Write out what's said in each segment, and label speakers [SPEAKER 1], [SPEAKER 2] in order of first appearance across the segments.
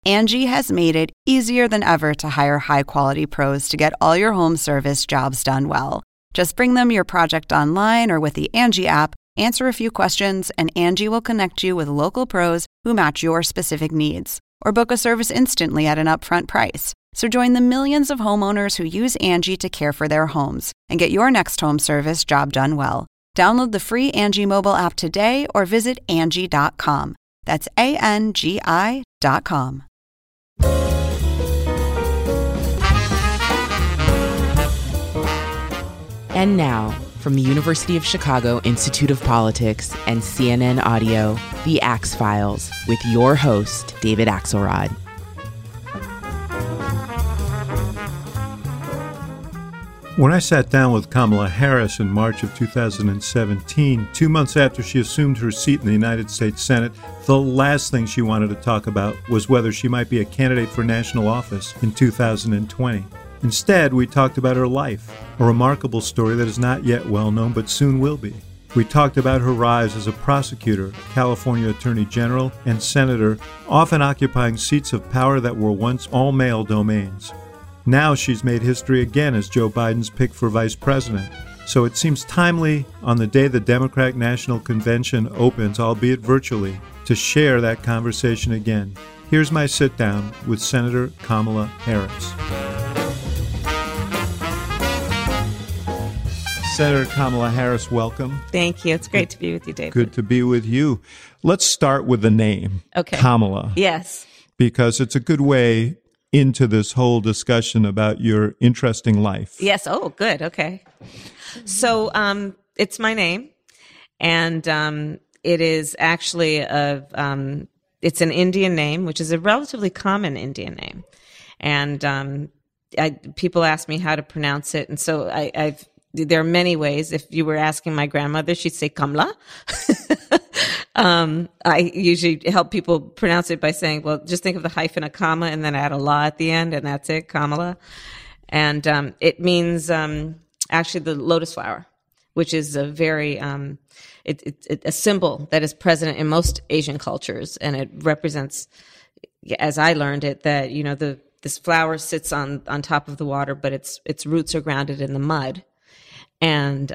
[SPEAKER 1] Angie has made it easier than ever to hire high-quality pros to get all your home service jobs done well. Just bring them your project online or with the Angie app, answer a few questions, and Angie will connect you with local pros who match your specific needs. Or book a service instantly at an upfront price. So join the millions of homeowners who use Angie to care for their homes and get your next home service job done well. Download the free Angie mobile app today or visit Angie.com. That's ANGI.com.
[SPEAKER 2] And now, from the University of Chicago Institute of Politics and CNN Audio, The Axe Files, with your host, David Axelrod.
[SPEAKER 3] When I sat down with Kamala Harris in March of 2017, 2 months after she assumed her seat in the United States Senate, the last thing she wanted to talk about was whether she might be a candidate for national office in 2020. Instead, we talked about her life, a remarkable story that is not yet well known but soon will be. We talked about her rise as a prosecutor, California Attorney General, and Senator, often occupying seats of power that were once all-male domains. Now she's made history again as Joe Biden's pick for vice president. So it seems timely on the day the Democratic National Convention opens, albeit virtually, to share that conversation again. Here's my sit-down with Senator Kamala Harris. Senator Kamala Harris, welcome.
[SPEAKER 4] Thank you. It's great to be with you, David.
[SPEAKER 3] Good to be with you. Let's start with the name,
[SPEAKER 4] okay.
[SPEAKER 3] Kamala.
[SPEAKER 4] Yes.
[SPEAKER 3] Because it's a good way into this whole discussion about your interesting life.
[SPEAKER 4] Yes. Oh, good. Okay. So it's my name, and it is actually it's an Indian name, which is a relatively common Indian name. And people ask me how to pronounce it, and so there are many ways. If you were asking my grandmother, she'd say Kamla. I usually help people pronounce it by saying, well, just think of the hyphen, a comma, and then add a la at the end, and that's it, Kamala. And it means actually the lotus flower, which is a very a symbol that is present in most Asian cultures, and it represents, as I learned it, that this flower sits on top of the water, but its roots are grounded in the mud. And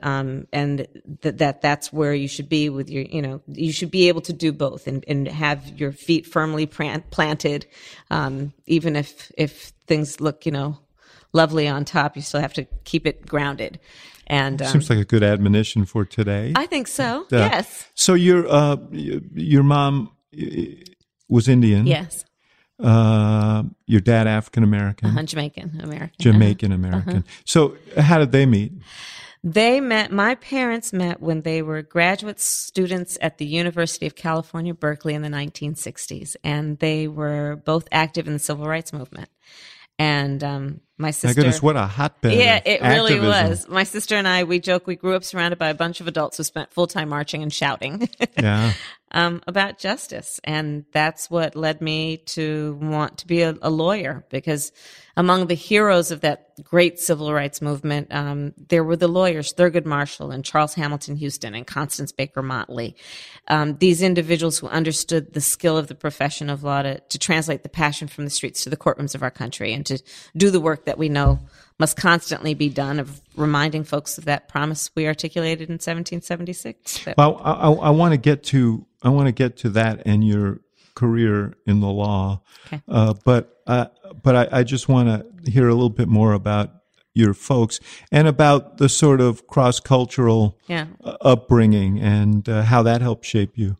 [SPEAKER 4] that's where you should be with your, you should be able to do both and have your feet firmly planted. Even if things look, lovely on top, you still have to keep it grounded. And
[SPEAKER 3] seems like a good admonition for today.
[SPEAKER 4] I think so. Yes.
[SPEAKER 3] So your mom was Indian.
[SPEAKER 4] Yes.
[SPEAKER 3] Your dad African American.
[SPEAKER 4] Jamaican American.
[SPEAKER 3] Jamaican American. So how did they meet?
[SPEAKER 4] My parents met when they were graduate students at the University of California, Berkeley in the 1960s. And they were both active in the civil rights movement. And my sister... My goodness,
[SPEAKER 3] what a hotbed
[SPEAKER 4] Yeah, it
[SPEAKER 3] activism.
[SPEAKER 4] Really was. My sister and I, we joke, we grew up surrounded by a bunch of adults who spent full-time marching and shouting about justice. And that's what led me to want to be a lawyer, because among the heroes of that great civil rights movement, there were the lawyers, Thurgood Marshall and Charles Hamilton Houston and Constance Baker Motley. These individuals who understood the skill of the profession of law to translate the passion from the streets to the courtrooms of our country and to do the work that we know must constantly be done, of reminding folks of that promise we articulated in 1776.
[SPEAKER 3] Well, I want to get to that and your career in the law,
[SPEAKER 4] okay.
[SPEAKER 3] But I just want to hear a little bit more about your folks and about the sort of cross-cultural upbringing and how that helped shape you.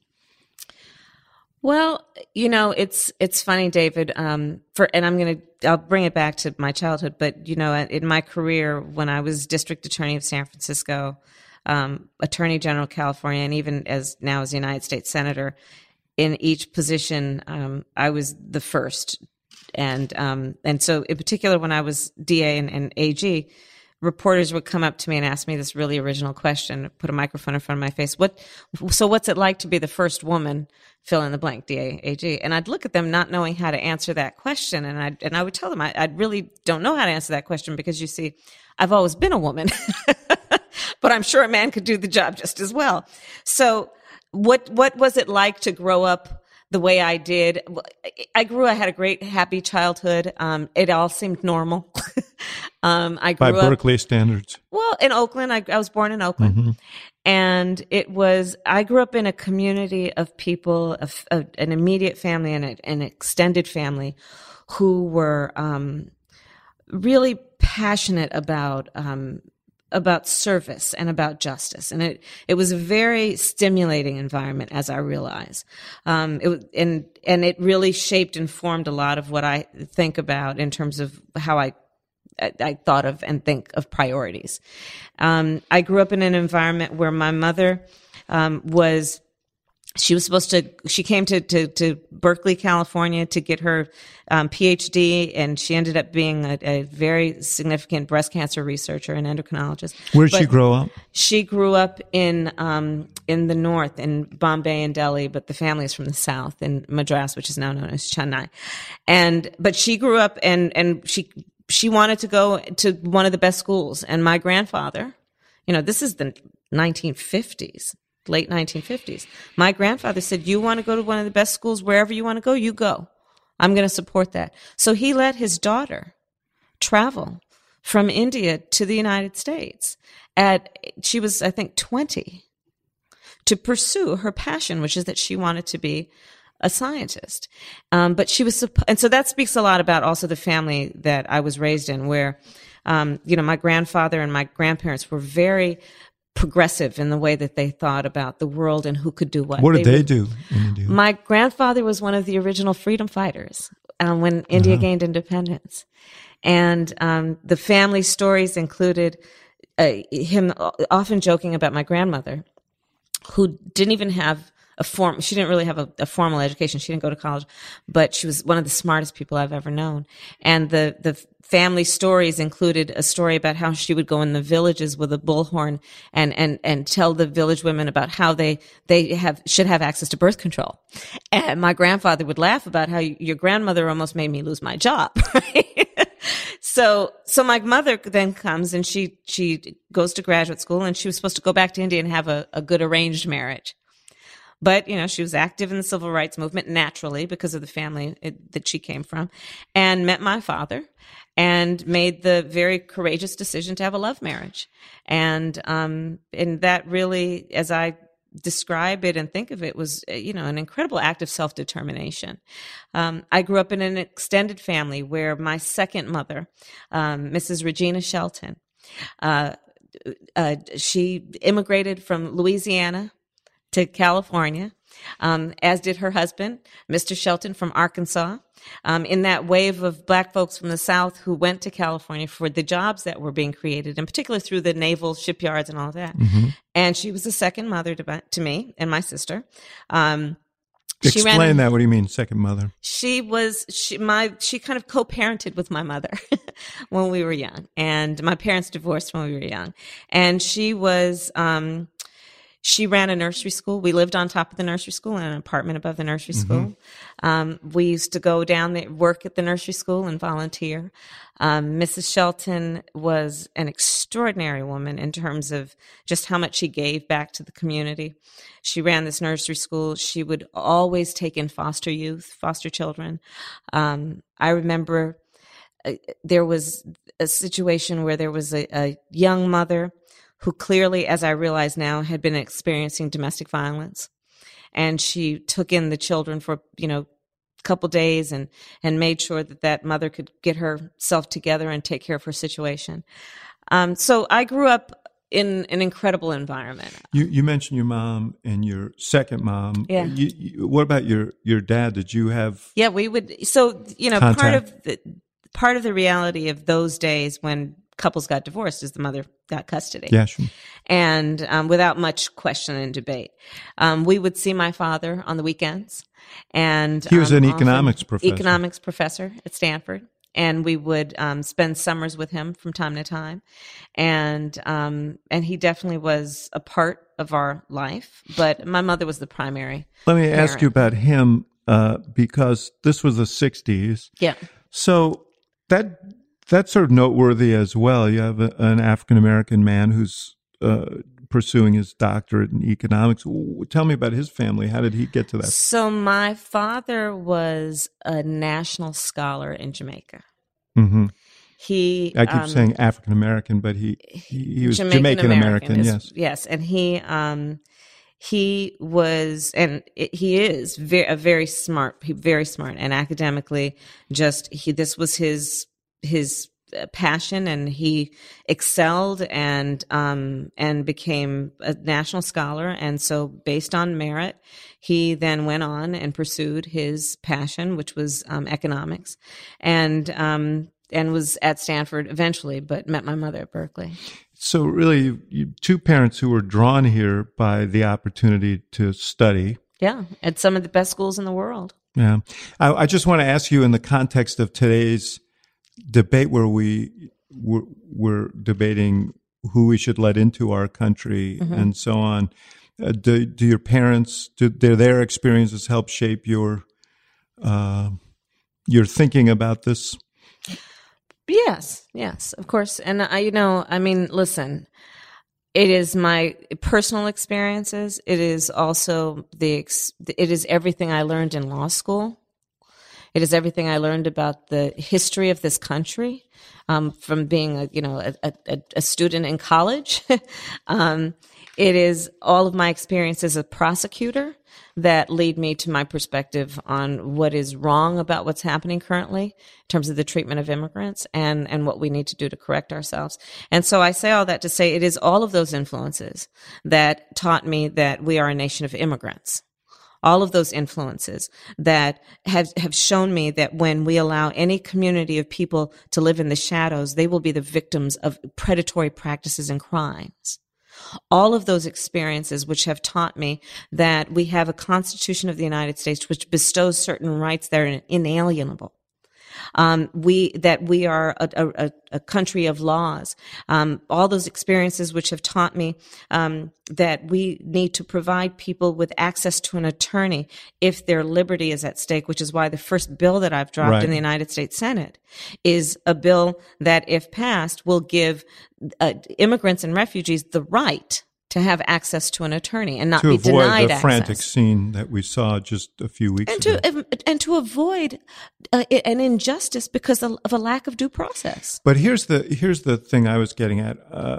[SPEAKER 4] Well, it's funny, David. I'll bring it back to my childhood. But in my career, when I was District Attorney of San Francisco, Attorney General of California, and even as United States Senator, in each position, I was the first. And so in particular, when I was DA and AG, reporters would come up to me and ask me this really original question, put a microphone in front of my face. What's it like to be the first woman, fill in the blank, DA, AG? And I'd look at them not knowing how to answer that question. And I would tell them, I really don't know how to answer that question, because you see, I've always been a woman, but I'm sure a man could do the job just as well. So what was it like to grow up the way I did. I had a great, happy childhood. It all seemed normal. I grew
[SPEAKER 3] by
[SPEAKER 4] up,
[SPEAKER 3] Berkeley standards.
[SPEAKER 4] well, in Oakland. I was born in Oakland. And I grew up in a community of people, an immediate family and an extended family who were really passionate about service and about justice. And it was a very stimulating environment, as I realize. It really shaped and formed a lot of what I think about in terms of how I thought of and think of priorities. I grew up in an environment where my mother she came to Berkeley, California to get her PhD, and she ended up being a very significant breast cancer researcher and endocrinologist.
[SPEAKER 3] Where did she grow up?
[SPEAKER 4] She grew up in the north, in Bombay and Delhi, but the family is from the south, in Madras, which is now known as Chennai. But she grew up and she wanted to go to one of the best schools. And my grandfather, this is the 1950s. Late 1950s. My grandfather said, you want to go to one of the best schools, wherever you want to go, you go. I'm going to support that. So he let his daughter travel from India to the United States she was, I think, 20, to pursue her passion, which is that she wanted to be a scientist. But she was, and so that speaks a lot about also the family that I was raised in, where, my grandfather and my grandparents were very progressive in the way that they thought about the world and who could do what.
[SPEAKER 3] What did they do in India?
[SPEAKER 4] My grandfather was one of the original freedom fighters when India gained independence. And the family stories included him often joking about my grandmother, who didn't even have she didn't really have a formal education. She didn't go to college, but she was one of the smartest people I've ever known. And the family stories included a story about how she would go in the villages with a bullhorn and tell the village women about how they should have access to birth control. And my grandfather would laugh about how your grandmother almost made me lose my job. Right? So my mother then comes and she goes to graduate school, and she was supposed to go back to India and have a good arranged marriage. But, she was active in the civil rights movement naturally because of the family that she came from, and met my father and made the very courageous decision to have a love marriage. And that really, as I describe it and think of it, was, an incredible act of self-determination. I grew up in an extended family where my second mother, Mrs. Regina Shelton, she immigrated from Louisiana to California, as did her husband, Mr. Shelton, from Arkansas, in that wave of Black folks from the South who went to California for the jobs that were being created, in particular through the naval shipyards and all of that. Mm-hmm. And she was the second mother to me and my sister.
[SPEAKER 3] Explain that. What do you mean, second mother? She
[SPEAKER 4] kind of co-parented with my mother when we were young, and my parents divorced when we were young. And she ran a nursery school. We lived on top of the nursery school in an apartment above the nursery school. We used to go down there, work at the nursery school and volunteer. Mrs. Shelton was an extraordinary woman in terms of just how much she gave back to the community. She ran this nursery school. She would always take in foster children. I remember there was a situation where there was a young mother who clearly, as I realize now, had been experiencing domestic violence. And she took in the children for, a couple days and made sure that mother could get herself together and take care of her situation. So I grew up in an incredible environment.
[SPEAKER 3] You mentioned your mom and your second mom.
[SPEAKER 4] Yeah.
[SPEAKER 3] What about your dad? Did you have?
[SPEAKER 4] Yeah, we would. So, contact? part of the reality of those days when couples got divorced is the mother got custody.
[SPEAKER 3] Yeah, sure.
[SPEAKER 4] And without much question and debate. We would see my father on the weekends. And
[SPEAKER 3] he was an economics
[SPEAKER 4] professor at Stanford. And we would spend summers with him from time to time. And he definitely was a part of our life. But my mother was the primary
[SPEAKER 3] Let me
[SPEAKER 4] parent.
[SPEAKER 3] ask you about him, because this was the 60s.
[SPEAKER 4] Yeah.
[SPEAKER 3] So that's sort of noteworthy as well. You have an African-American man who's pursuing his doctorate in economics. Tell me about his family. How did he get to that?
[SPEAKER 4] So my father was a national scholar in Jamaica.
[SPEAKER 3] Mm-hmm. I keep
[SPEAKER 4] Um,
[SPEAKER 3] saying African American, but he was Jamaican American. Yes,
[SPEAKER 4] yes, and he was, and he is very smart, and academically, this was his passion, and he excelled and became a national scholar. And so, based on merit, he then went on and pursued his passion, which was economics, and was at Stanford eventually, but met my mother at Berkeley.
[SPEAKER 3] So really, two parents who were drawn here by the opportunity to study.
[SPEAKER 4] Yeah, at some of the best schools in the world.
[SPEAKER 3] Yeah. I just want to ask you, in the context of today's debate where we're debating who we should let into our country and so on, do your parents, their experiences help shape your thinking about this?
[SPEAKER 4] Yes, of course. And listen, it is my personal experiences. It is also it is everything I learned in law school. It is everything I learned about the history of this country, from being a student in college. It is all of my experience as a prosecutor that lead me to my perspective on what is wrong about what's happening currently in terms of the treatment of immigrants and what we need to do to correct ourselves. And so I say all that to say it is all of those influences that taught me that we are a nation of immigrants. All of those influences that have shown me that when we allow any community of people to live in the shadows, they will be the victims of predatory practices and crimes. All of those experiences which have taught me that we have a Constitution of the United States which bestows certain rights that are inalienable. That we are a country of laws. All those experiences which have taught me that we need to provide people with access to an attorney if their liberty is at stake, which is why the first bill that I've dropped in the United States Senate is a bill that, if passed, will give immigrants and refugees the right to have access to an attorney and not be denied access. To avoid the
[SPEAKER 3] frantic scene that we saw just a few weeks ago.
[SPEAKER 4] And to avoid an injustice because of a lack of due process.
[SPEAKER 3] But here's the thing I was getting at.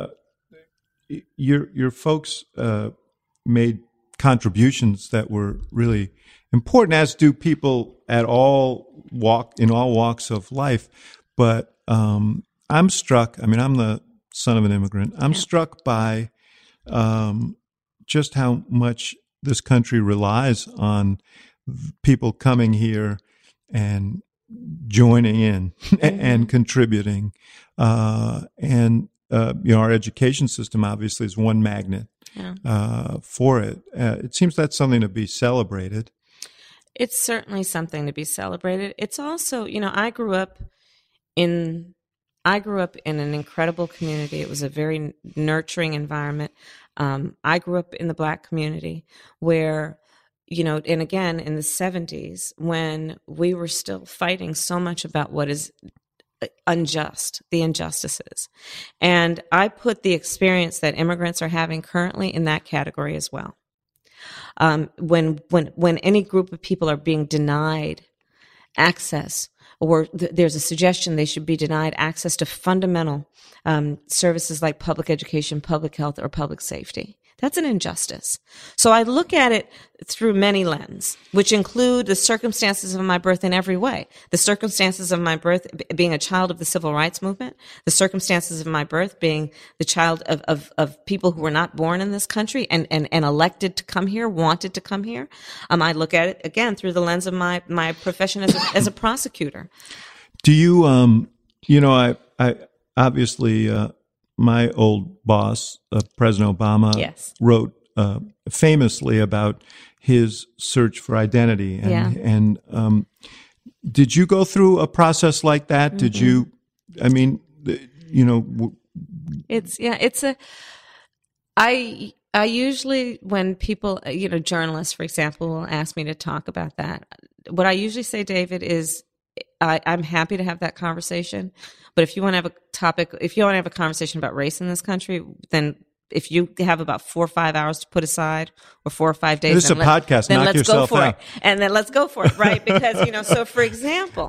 [SPEAKER 3] Your folks made contributions that were really important, as do people in all walks of life. But I'm struck. I mean, I'm the son of an immigrant. I'm struck by just how much this country relies on people coming here and joining in and contributing. Our education system obviously is one magnet for it. It seems that's something to be celebrated.
[SPEAKER 4] It's certainly something to be celebrated. It's also, I grew up in an incredible community. It was a very nurturing environment. I grew up in the Black community where, and again, in the 70s, when we were still fighting so much about what is unjust, the injustices. And I put the experience that immigrants are having currently in that category as well. When any group of people are being denied access, or there's a suggestion they should be denied access to fundamental services like public education, public health, or public safety. That's an injustice. So I look at it through many lenses, which include the circumstances of my birth in every way. The circumstances of my birth being a child of the civil rights movement, the circumstances of my birth being the child of people who were not born in this country and elected to come here, wanted to come here. I look at it again through the lens of my profession as a prosecutor.
[SPEAKER 3] Do you, I obviously, my old boss, President Obama, wrote famously about his search for identity. And did you go through a process like that? Mm-hmm. Did you,
[SPEAKER 4] I usually, when people, journalists, for example, will ask me to talk about that, what I usually say, David, is I'm happy to have that conversation. But if you want to have a conversation about race in this country, then if you have about 4 or 5 hours to put aside, or 4 or 5 days,
[SPEAKER 3] this is a podcast.
[SPEAKER 4] then
[SPEAKER 3] Knock
[SPEAKER 4] let's
[SPEAKER 3] yourself
[SPEAKER 4] go for
[SPEAKER 3] out.
[SPEAKER 4] it. And then let's go for it, right? Because, so for example,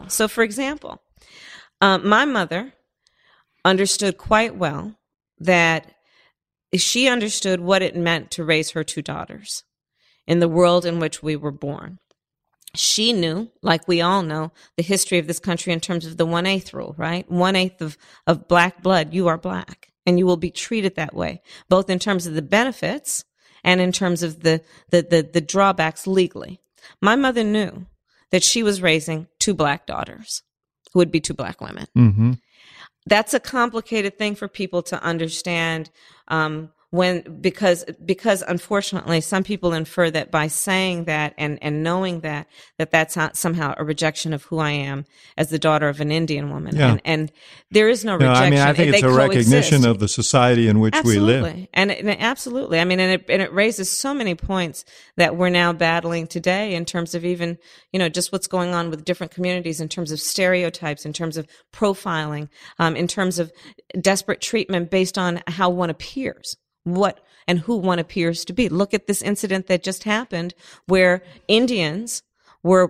[SPEAKER 4] my mother understood quite well that she understood what it meant to raise her 2 daughters in the world in which we were born. She knew, like we all know, the history of this country in terms of the 1/8 rule, right? 1/8 of black blood, you are black, and you will be treated that way, both in terms of the benefits and in terms of the drawbacks legally. My mother knew that she was raising 2 black daughters who would be 2 black women.
[SPEAKER 3] Mm-hmm.
[SPEAKER 4] That's a complicated thing for people to understand, because unfortunately some people infer that by saying that and knowing that's not somehow a rejection of who I am as the daughter of an Indian woman.
[SPEAKER 3] Yeah.
[SPEAKER 4] And there is no rejection.
[SPEAKER 3] I mean, I think it's a recognition of the society in which we live.
[SPEAKER 4] Absolutely. I mean, and it raises so many points that we're now battling today in terms of even, just what's going on with different communities in terms of stereotypes, in terms of profiling, in terms of desperate treatment based on how one appears. What and who one appears to be. Look at this incident that just happened where Indians were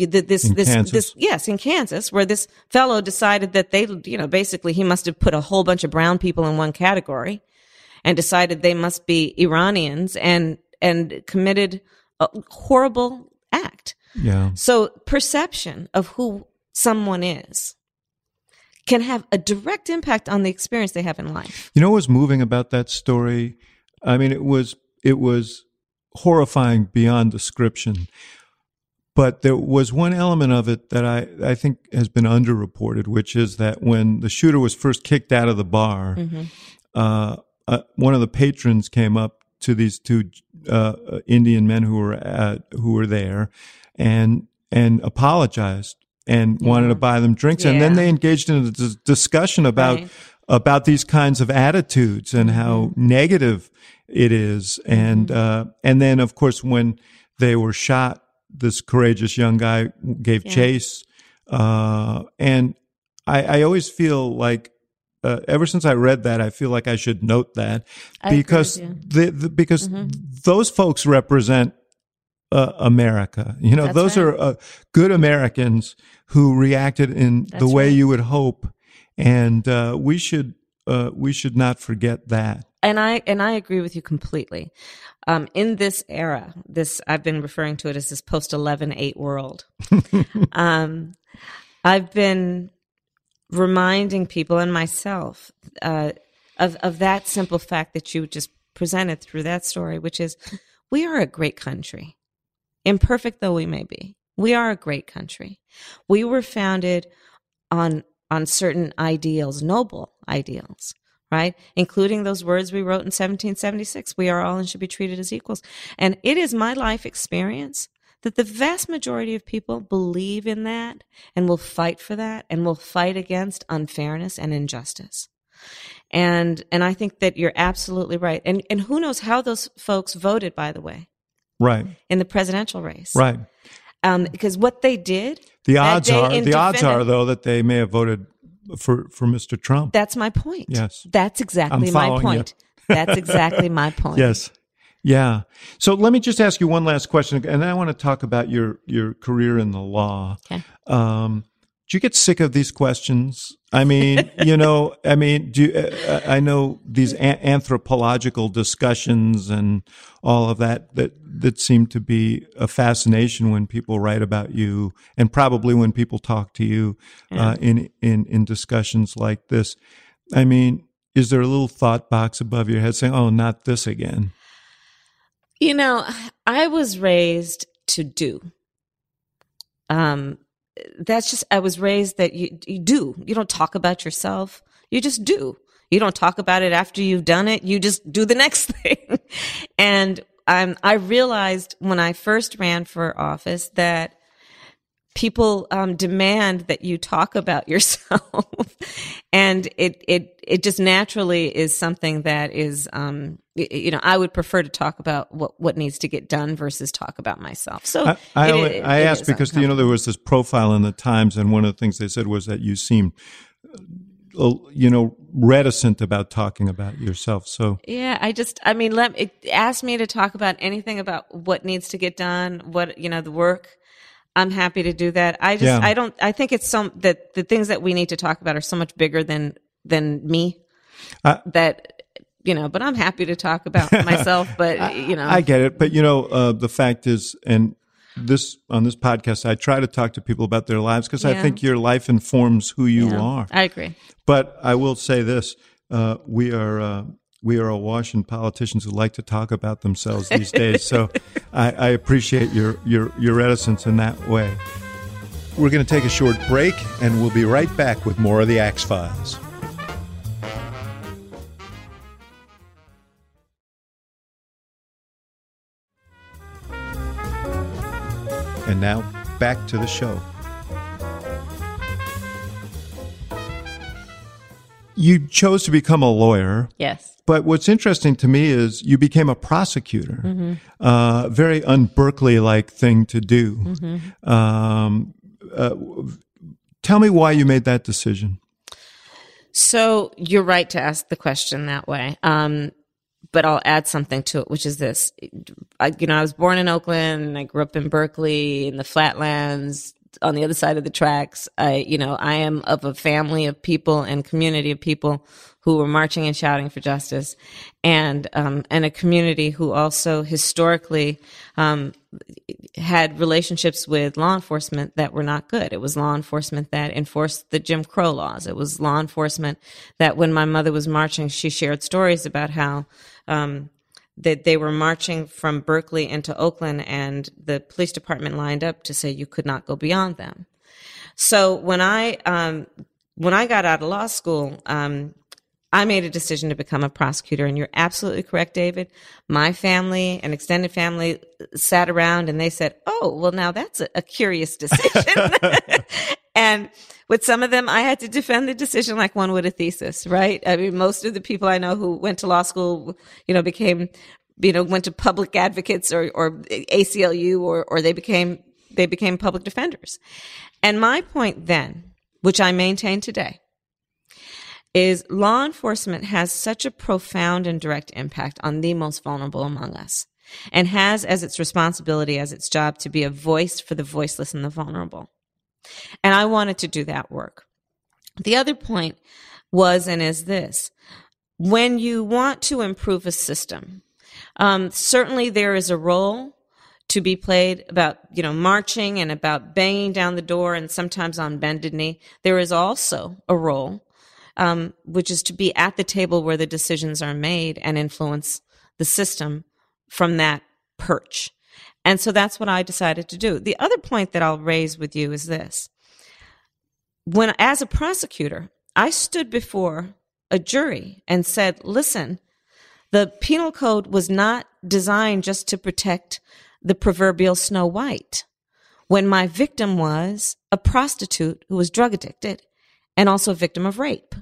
[SPEAKER 4] in Kansas, where this fellow decided that basically he must have put a whole bunch of brown people in one category and decided they must be Iranians and committed a horrible act.
[SPEAKER 3] Yeah.
[SPEAKER 4] So perception of who someone is can have a direct impact on the experience they have in life.
[SPEAKER 3] You know what was moving about that story? I mean, it was horrifying beyond description. But there was one element of it that I think has been underreported, which is that when the shooter was first kicked out of the bar, one of the patrons came up to these 2 Indian men who were there and apologized and wanted to buy them drinks. And then they engaged in a discussion about these kinds of attitudes and how negative it is. And then, of course, when they were shot, this courageous young guy gave chase. And I always feel like, ever since I read that, I feel like I should note that because those folks represent America. Those are good Americans who reacted in the way you would hope, and we should not forget that.
[SPEAKER 4] And I agree with you completely. In this era, I've been referring to it as this post 11/8 world. I've been reminding people and myself of that simple fact that you just presented through that story, which is we are a great country. Imperfect though we may be, we are a great country. We were founded on certain ideals, noble ideals, right? Including those words we wrote in 1776, we are all and should be treated as equals. And it is my life experience that the vast majority of people believe in that and will fight for that and will fight against unfairness and injustice. And I think that you're absolutely right. And who knows how those folks voted, by the way.
[SPEAKER 3] Right.
[SPEAKER 4] In the presidential race.
[SPEAKER 3] Right.
[SPEAKER 4] Because what they did.
[SPEAKER 3] The odds are, though, that they may have voted for Mr. Trump.
[SPEAKER 4] That's my point.
[SPEAKER 3] Yes.
[SPEAKER 4] That's exactly my point. That's exactly my point.
[SPEAKER 3] Yes. Yeah. So let me just ask you one last question, and then I want to talk about your career in the law.
[SPEAKER 4] Okay.
[SPEAKER 3] Do you get sick of these questions? I mean, I know these anthropological discussions and all of that seem to be a fascination when people write about you, and probably when people talk to you in discussions like this. I mean, is there a little thought box above your head saying, "Oh, not this again"?
[SPEAKER 4] I was raised to do. I was raised that you do. You don't talk about yourself. You just do. You don't talk about it after you've done it. You just do the next thing. And I realized when I first ran for office that people demand that you talk about yourself. And it just naturally is something that is, I would prefer to talk about what needs to get done versus talk about myself. So
[SPEAKER 3] I asked because, there was this profile in the Times, and one of the things they said was that you seemed reticent about talking about yourself. So
[SPEAKER 4] yeah, ask me to talk about anything about what needs to get done, what, the work. I'm happy to do that. I think it's that the things that we need to talk about are so much bigger than me but I'm happy to talk about myself, but
[SPEAKER 3] I get it. But the fact is, and on this podcast, I try to talk to people about their lives because I think your life informs who you are.
[SPEAKER 4] I agree.
[SPEAKER 3] But I will say this: we are awash in politicians who like to talk about themselves these days. So I appreciate your reticence in that way. We're going to take a short break, and we'll be right back with more of the Axe Files. And now, back to the show. You chose to become a lawyer.
[SPEAKER 4] Yes.
[SPEAKER 3] But what's interesting to me is you became a prosecutor. Mm-hmm. Very un-Berkeley-like thing to do. Mm-hmm. Tell me why you made that decision.
[SPEAKER 4] So you're right to ask the question that way. But I'll add something to it, which is this. I was born in Oakland. I grew up in Berkeley, in the Flatlands, on the other side of the tracks. I am of a family of people and community of people who were marching and shouting for justice, and a community who also historically had relationships with law enforcement that were not good. It was law enforcement that enforced the Jim Crow laws. It was law enforcement that, when my mother was marching, she shared stories about how that they were marching from Berkeley into Oakland, and the police department lined up to say you could not go beyond them. So when I got out of law school, I made a decision to become a prosecutor. And you're absolutely correct, David. My family and extended family sat around and they said, "Oh, well, now that's a curious decision." And with some of them, I had to defend the decision like one would a thesis, right? I mean, most of the people I know who went to law school, became, went to public advocates or ACLU or they became public defenders. And my point then, which I maintain today, is law enforcement has such a profound and direct impact on the most vulnerable among us, and has as its responsibility, as its job, to be a voice for the voiceless and the vulnerable. And I wanted to do that work. The other point was and is this: when you want to improve a system, certainly there is a role to be played about, marching and about banging down the door and sometimes on bended knee. There is also a role which is to be at the table where the decisions are made and influence the system from that perch. And so that's what I decided to do. The other point that I'll raise with you is this. As a prosecutor, I stood before a jury and said, listen, the penal code was not designed just to protect the proverbial Snow White, when my victim was a prostitute who was drug addicted and also a victim of rape.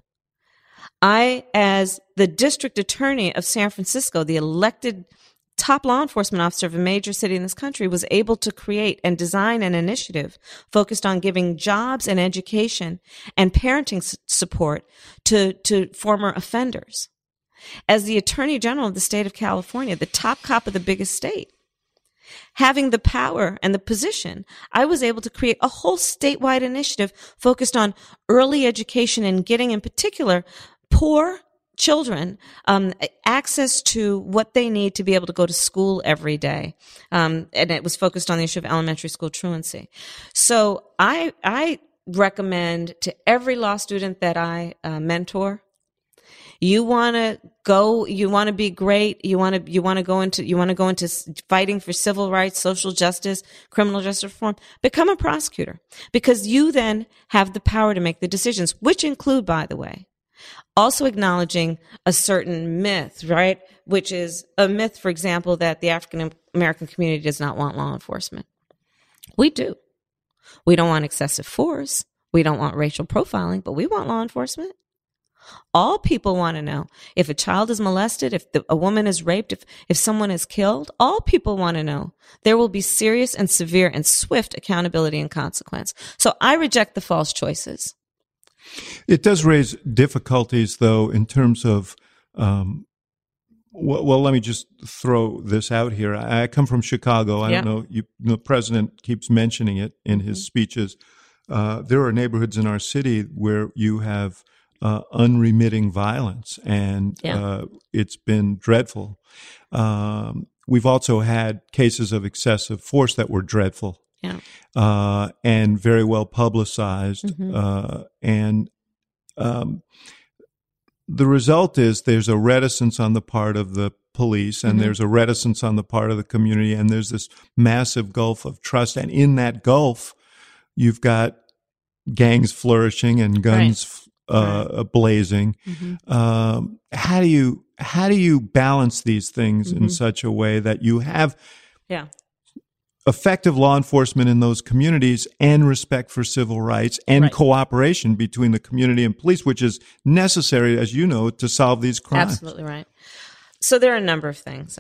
[SPEAKER 4] I, as the district attorney of San Francisco, the elected top law enforcement officer of a major city in this country, was able to create and design an initiative focused on giving jobs and education and parenting support to former offenders. As the Attorney General of the state of California, the top cop of the biggest state, having the power and the position, I was able to create a whole statewide initiative focused on early education and getting, in particular, poor children access to what they need to be able to go to school every day. And it was focused on the issue of elementary school truancy. So I recommend to every law student that I mentor, you want to go, you want to be great, you want to go into fighting for civil rights, social justice, criminal justice reform, become a prosecutor, because you then have the power to make the decisions, which include, by the way, also acknowledging a certain myth, right? Which is a myth, for example, that the African American community does not want law enforcement. We do. We don't want excessive force. We don't want racial profiling, but we want law enforcement. All people want to know, if a child is molested, if a woman is raped, if someone is killed, all people want to know there will be serious and severe and swift accountability and consequence. So I reject the false choices.
[SPEAKER 3] It does raise difficulties, though, in terms of, well, let me just throw this out here. I come from Chicago. I don't know, the president keeps mentioning it in his speeches. There are neighborhoods in our city where you have unremitting violence, and it's been dreadful. We've also had cases of excessive force that were dreadful. And very well publicized. And the result is there's a reticence on the part of the police, and there's a reticence on the part of the community, and there's this massive gulf of trust. And in that gulf, you've got gangs flourishing and guns blazing. How do you balance these things in such a way that you have effective law enforcement in those communities and respect for civil rights and cooperation between the community and police, which is necessary, as you know, to solve these crimes?
[SPEAKER 4] Absolutely right. So there are a number of things.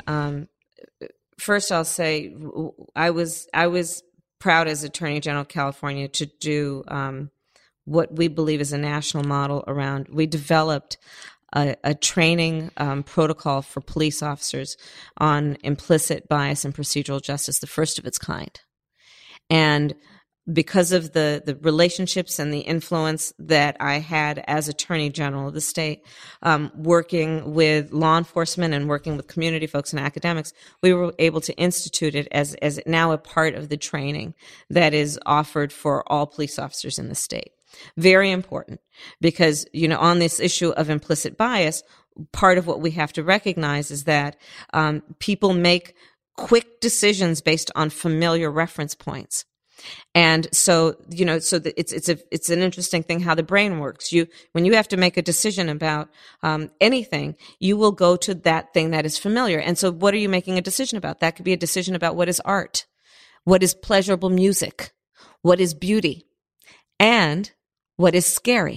[SPEAKER 4] First, I'll say I was proud as Attorney General of California to do what we believe is a national model around. We developed a training protocol for police officers on implicit bias and procedural justice, the first of its kind. And because of the relationships and the influence that I had as Attorney General of the state, working with law enforcement and working with community folks and academics, we were able to institute it as now a part of the training that is offered for all police officers in the state. Very important, because, on this issue of implicit bias, part of what we have to recognize is that people make quick decisions based on familiar reference points. And so, it's an interesting thing how the brain works. When you have to make a decision about anything, you will go to that thing that is familiar. And so what are you making a decision about? That could be a decision about what is art, what is pleasurable music, what is beauty, and what is scary.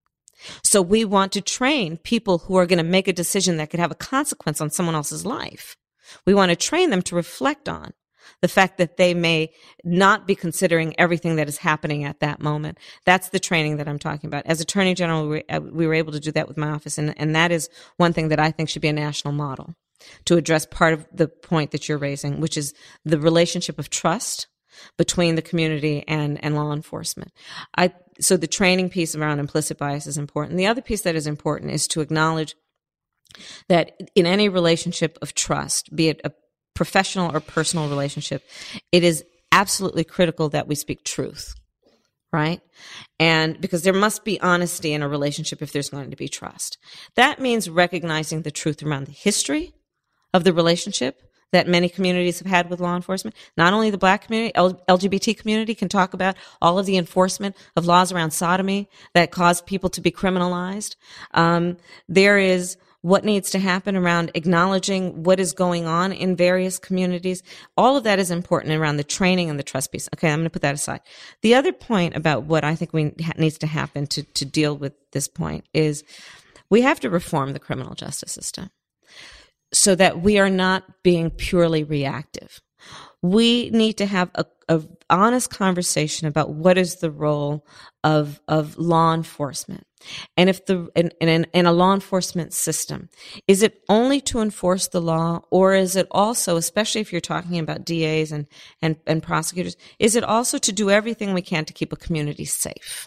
[SPEAKER 4] So we want to train people who are going to make a decision that could have a consequence on someone else's life. We want to train them to reflect on the fact that they may not be considering everything that is happening at that moment. That's the training that I'm talking about. As Attorney General, we were able to do that with my office, and that is one thing that I think should be a national model to address part of the point that you're raising, which is the relationship of trust between the community and law enforcement. So the training piece around implicit bias is important. The other piece that is important is to acknowledge that in any relationship of trust, be it a professional or personal relationship, it is absolutely critical that we speak truth, right? And because there must be honesty in a relationship if there's going to be trust. That means recognizing the truth around the history of the relationship that many communities have had with law enforcement. Not only the Black community, LGBT community can talk about all of the enforcement of laws around sodomy that cause people to be criminalized. There is what needs to happen around acknowledging what is going on in various communities. All of that is important around the training and the trust piece. Okay, I'm going to put that aside. The other point about what I think needs to happen to deal with this point is we have to reform the criminal justice system so that we are not being purely reactive. We need to have a honest conversation about what is the role of law enforcement. And if in a law enforcement system, is it only to enforce the law, or is it also, especially if you're talking about DAs and prosecutors, is it also to do everything we can to keep a community safe?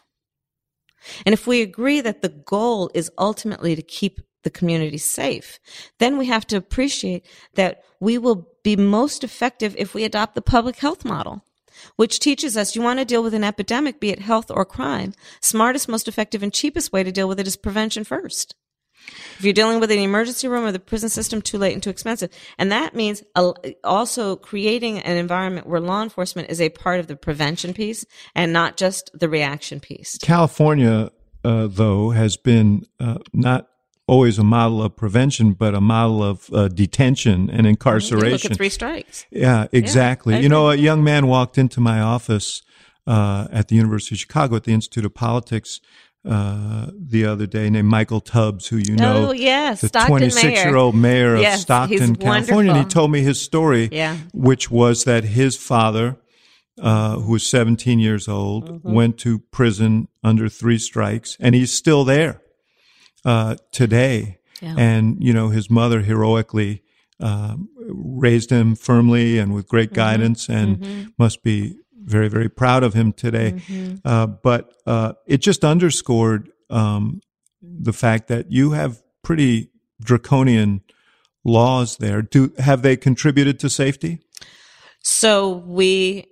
[SPEAKER 4] And if we agree that the goal is ultimately to keep the community safe, then we have to appreciate that we will be most effective if we adopt the public health model, which teaches us you want to deal with an epidemic, be it health or crime, smartest, most effective, and cheapest way to deal with it is prevention first. If you're dealing with an emergency room or the prison system, too late and too expensive. And that means also creating an environment where law enforcement is a part of the prevention piece and not just the reaction piece.
[SPEAKER 3] California, though, has been not always a model of prevention, but a model of detention and incarceration.
[SPEAKER 4] Look at 3 strikes.
[SPEAKER 3] Yeah, exactly. A young man walked into my office at the University of Chicago at the Institute of Politics the other day, named Michael Tubbs, who you know,
[SPEAKER 4] the
[SPEAKER 3] Stockton 26-year-old mayor of Stockton, California. And he told me his story, which was that his father who was 17 years old, went to prison under 3 strikes, and he's still there today.
[SPEAKER 4] Yeah.
[SPEAKER 3] And, his mother heroically raised him firmly and with great guidance, and must be very, very proud of him today. But it just underscored the fact that you have pretty draconian laws there. Have they contributed to safety?
[SPEAKER 4] So we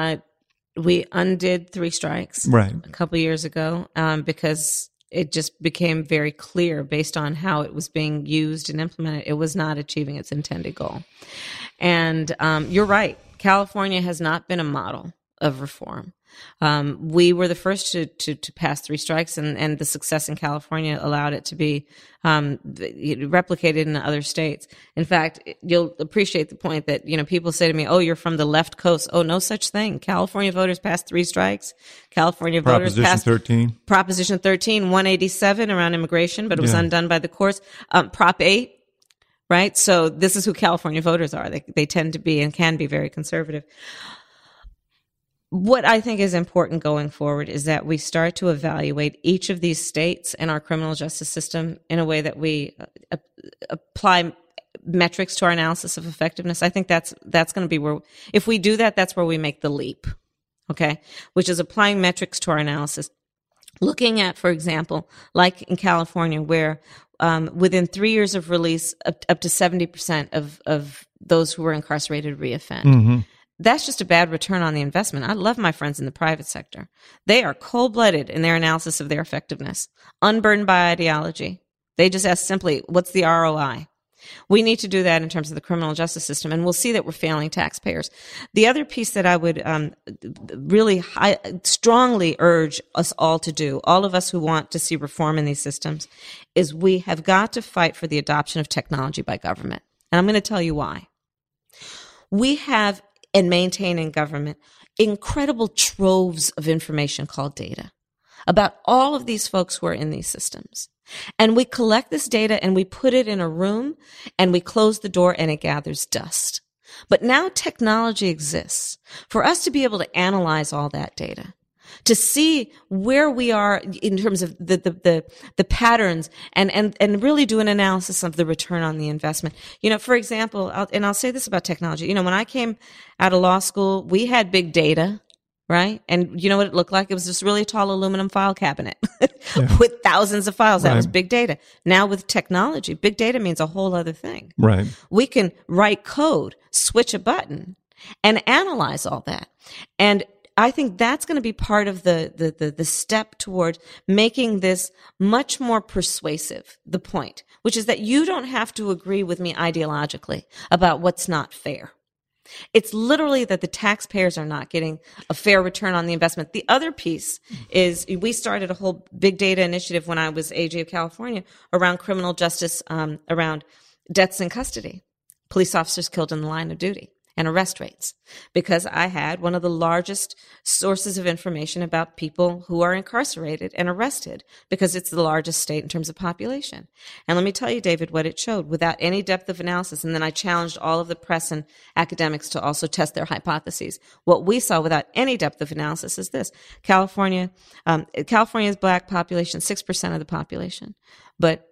[SPEAKER 4] undid 3 strikes
[SPEAKER 3] Right.
[SPEAKER 4] a couple of years ago because it just became very clear based on how it was being used and implemented. It was not achieving its intended goal. And you're right. California has not been a model of reform. We were the first to pass 3 strikes, and the success in California allowed it to be replicated in other states. In fact, you'll appreciate the point that, people say to me, oh, you're from the left coast. Oh, no such thing. California voters passed 3 strikes. California voters passed Proposition 13, 187 around immigration, but it was undone by the courts. Prop 8. Right? So this is who California voters are. They tend to be and can be very conservative. What I think is important going forward is that we start to evaluate each of these states and our criminal justice system in a way that we apply metrics to our analysis of effectiveness. I think that's going to be where, if we do that, that's where we make the leap. Okay? Which is applying metrics to our analysis. Looking at, for example, like in California, where within 3 years of release, up to 70% of those who were incarcerated reoffend. Mm-hmm. That's just a bad return on the investment. I love my friends in the private sector. They are cold-blooded in their analysis of their effectiveness, unburdened by ideology. They just ask simply, what's the ROI? We need to do that in terms of the criminal justice system, and we'll see that we're failing taxpayers. The other piece that I would really strongly urge us all to do, all of us who want to see reform in these systems, is we have got to fight for the adoption of technology by government. And I'm going to tell you why. We have and maintain in government incredible troves of information called data about all of these folks who are in these systems. And we collect this data and we put it in a room and we close the door and it gathers dust. But now technology exists for us to be able to analyze all that data, to see where we are in terms of the patterns and really do an analysis of the return on the investment. For example, I'll say this about technology. When I came out of law school, we had big data, right? And you know what it looked like? It was this really tall aluminum file cabinet with thousands of files. That was big data. Now with technology, big data means a whole other thing.
[SPEAKER 3] Right.
[SPEAKER 4] We can write code, switch a button, and analyze all that. And I think that's going to be part of the step toward making this much more persuasive, the point, which is that you don't have to agree with me ideologically about what's not fair. It's literally that the taxpayers are not getting a fair return on the investment. The other piece is we started a whole big data initiative when I was AG of California around criminal justice, around deaths in custody, police officers killed in the line of duty, and arrest rates, because I had one of the largest sources of information about people who are incarcerated and arrested, because it's the largest state in terms of population. And let me tell you, David, what it showed without any depth of analysis. And then I challenged all of the press and academics to also test their hypotheses. What we saw without any depth of analysis is this: California's black population, 6% of the population, but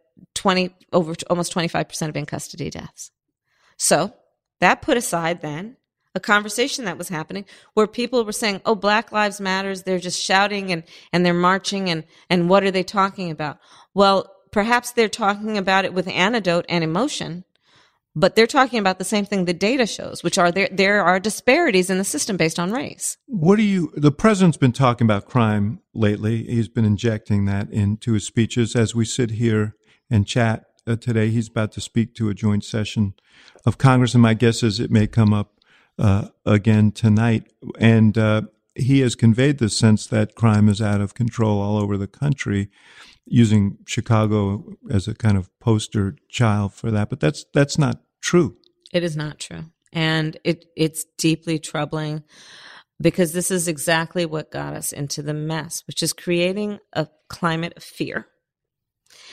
[SPEAKER 4] almost 25% of in custody deaths. So that put aside then a conversation that was happening where people were saying, oh, Black Lives Matters, they're just shouting and they're marching and what are they talking about? Well, perhaps they're talking about it with anecdote and emotion, but they're talking about the same thing the data shows, which are there are disparities in the system based on race.
[SPEAKER 3] The president's been talking about crime lately. He's been injecting that into his speeches. As we sit here and chat today, he's about to speak to a joint session of Congress, and my guess is it may come up again tonight. And he has conveyed the sense that crime is out of control all over the country, using Chicago as a kind of poster child for that. But that's not true.
[SPEAKER 4] It is not true. And it's deeply troubling, because this is exactly what got us into the mess, which is creating a climate of fear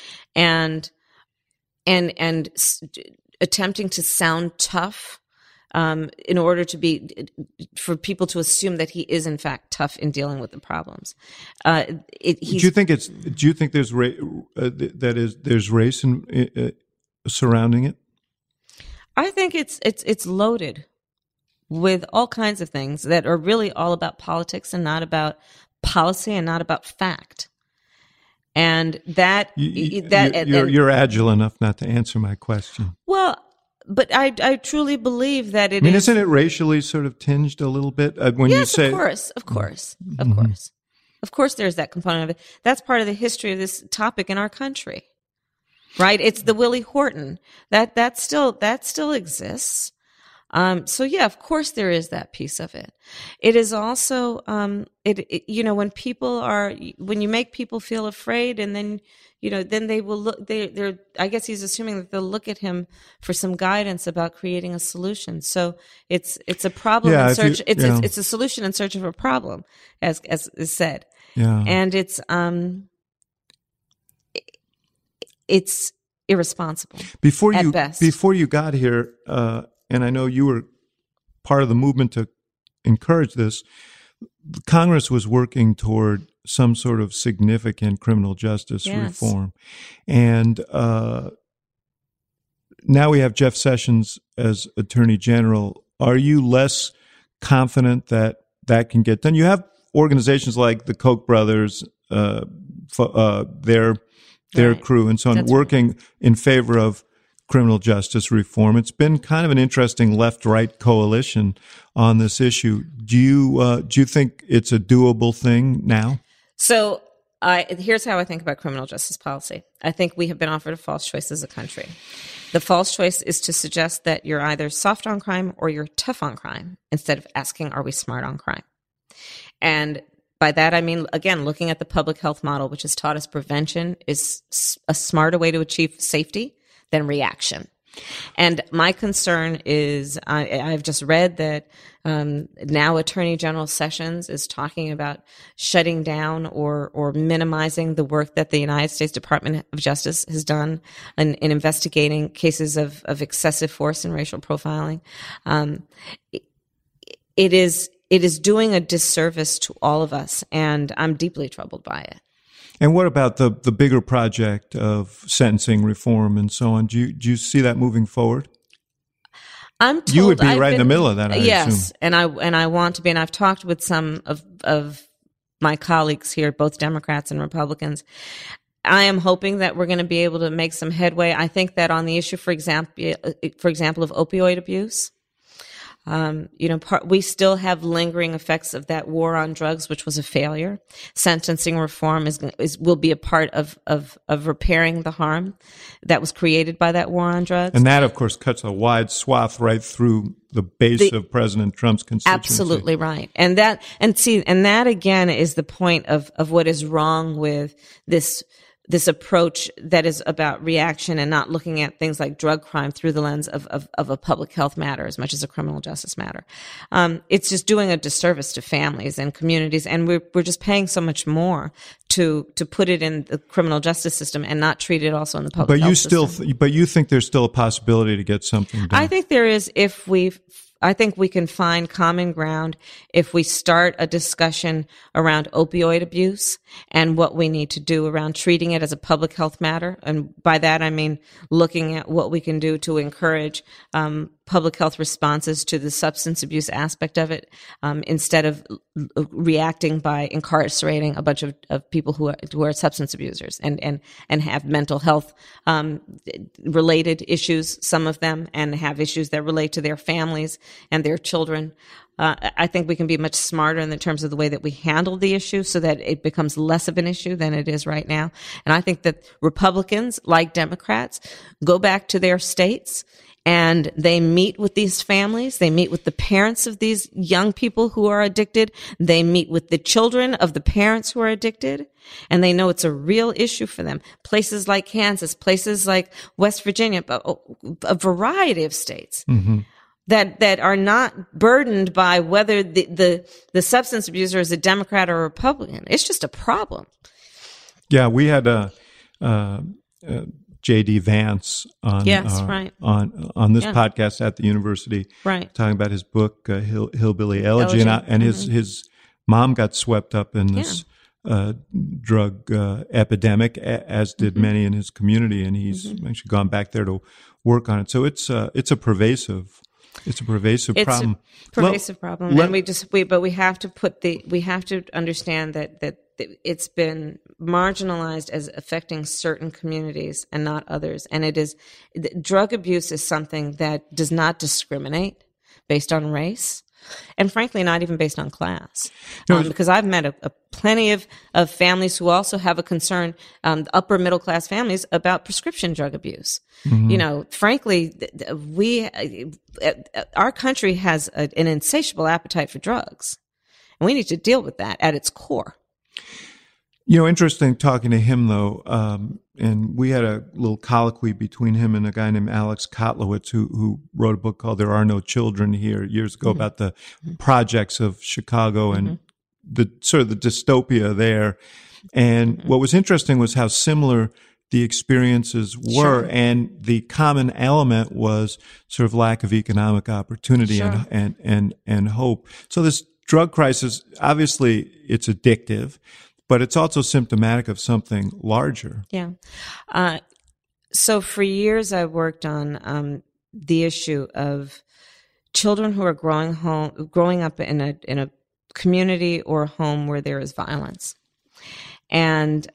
[SPEAKER 4] and attempting to sound tough in order for people to assume that he is in fact tough in dealing with the problems.
[SPEAKER 3] Do you think there's there's race surrounding it?
[SPEAKER 4] I think it's loaded with all kinds of things that are really all about politics and not about policy and not about fact. And
[SPEAKER 3] you're agile enough not to answer my question.
[SPEAKER 4] Well, but I truly believe that it is.
[SPEAKER 3] I mean, isn't it racially sort of tinged a little bit when you say?
[SPEAKER 4] Yes, of course. Of course, there's that component of it. That's part of the history of this topic in our country, right? It's the Willie Horton that still exists. So yeah, of course there is that piece of it. It is also, when you make people feel afraid, and then, then they will look, I guess he's assuming that they'll look at him for some guidance about creating a solution. So it's a problem in search, it's a solution in search of a problem, as is said.
[SPEAKER 3] Yeah.
[SPEAKER 4] And it's irresponsible at best.
[SPEAKER 3] Before you got here, and I know you were part of the movement to encourage this, Congress was working toward some sort of significant criminal justice reform. And now we have Jeff Sessions as Attorney General. Are you less confident that can get done? You have organizations like the Koch brothers, their crew and so on, working in favor of criminal justice reform. It's been kind of an interesting left-right coalition on this issue. Do you think it's a doable thing now?
[SPEAKER 4] So here's how I think about criminal justice policy. I think we have been offered a false choice as a country. The false choice is to suggest that you're either soft on crime or you're tough on crime, instead of asking, are we smart on crime? And by that, I mean, again, looking at the public health model, which has taught us prevention is a smarter way to achieve safety than reaction. And my concern is, I've just read that now Attorney General Sessions is talking about shutting down or minimizing the work that the United States Department of Justice has done in investigating cases of excessive force and racial profiling. It is doing a disservice to all of us, and I'm deeply troubled by it.
[SPEAKER 3] And what about the bigger project of sentencing reform and so on? Do you see that moving forward?
[SPEAKER 4] I'm told
[SPEAKER 3] you would be right in the middle of that. I assume.
[SPEAKER 4] and I want to be. And I've talked with some of my colleagues here, both Democrats and Republicans. I am hoping that we're going to be able to make some headway. I think that on the issue, for example, of opioid abuse. We still have lingering effects of that war on drugs, which was a failure. Sentencing reform will be a part of repairing the harm that was created by that war on drugs.
[SPEAKER 3] And that, of course, cuts a wide swath right through the base of President Trump's constituency.
[SPEAKER 4] Absolutely right. And that again is the point of what is wrong with this approach that is about reaction and not looking at things like drug crime through the lens of a public health matter as much as a criminal justice matter. It's just doing a disservice to families and communities, and we're just paying so much more to put it in the criminal justice system and not treat it also in the public health system.
[SPEAKER 3] But you think there's still a possibility to get something done?
[SPEAKER 4] I think there is I think we can find common ground if we start a discussion around opioid abuse and what we need to do around treating it as a public health matter. And by that, I mean looking at what we can do to encourage public health responses to the substance abuse aspect of it, instead of reacting by incarcerating a bunch of people who are substance abusers and have mental health related issues, some of them, and have issues that relate to their families and their children. I think we can be much smarter in the terms of the way that we handle the issue so that it becomes less of an issue than it is right now. And I think that Republicans, like Democrats, go back to their states and they meet with these families. They meet with the parents of these young people who are addicted. They meet with the children of the parents who are addicted. And they know it's a real issue for them. Places like Kansas, places like West Virginia, a variety of states. Mm-hmm. That are not burdened by whether the substance abuser is a Democrat or a Republican. It's just a problem.
[SPEAKER 3] Yeah, we had J.D. Vance on
[SPEAKER 4] right.
[SPEAKER 3] on this podcast at the university,
[SPEAKER 4] right,
[SPEAKER 3] talking about his book Hillbilly Elegy. And his mom got swept up in this drug epidemic, as did many in his community, and he's actually gone back there to work on it. So it's a pervasive problem.
[SPEAKER 4] Pervasive problem, and we have to understand that it's been marginalized as affecting certain communities and not others. And drug abuse is something that does not discriminate based on race, and frankly, not even based on class. Because I've met a plenty of families who also have a concern, upper middle class families, about prescription drug abuse. Frankly, our country has an insatiable appetite for drugs, and we need to deal with that at its core.
[SPEAKER 3] Interesting talking to him, though, and we had a little colloquy between him and a guy named Alex Kotlowitz, who wrote a book called There Are No Children Here years ago about the projects of Chicago and the sort of the dystopia there. And what was interesting was how similar the experiences were, and the common element was sort of lack of economic opportunity and hope. So this drug crisis, obviously, it's addictive, but it's also symptomatic of something larger.
[SPEAKER 4] Yeah. So for years, I worked on the issue of children who are growing up in a community or a home where there is violence, and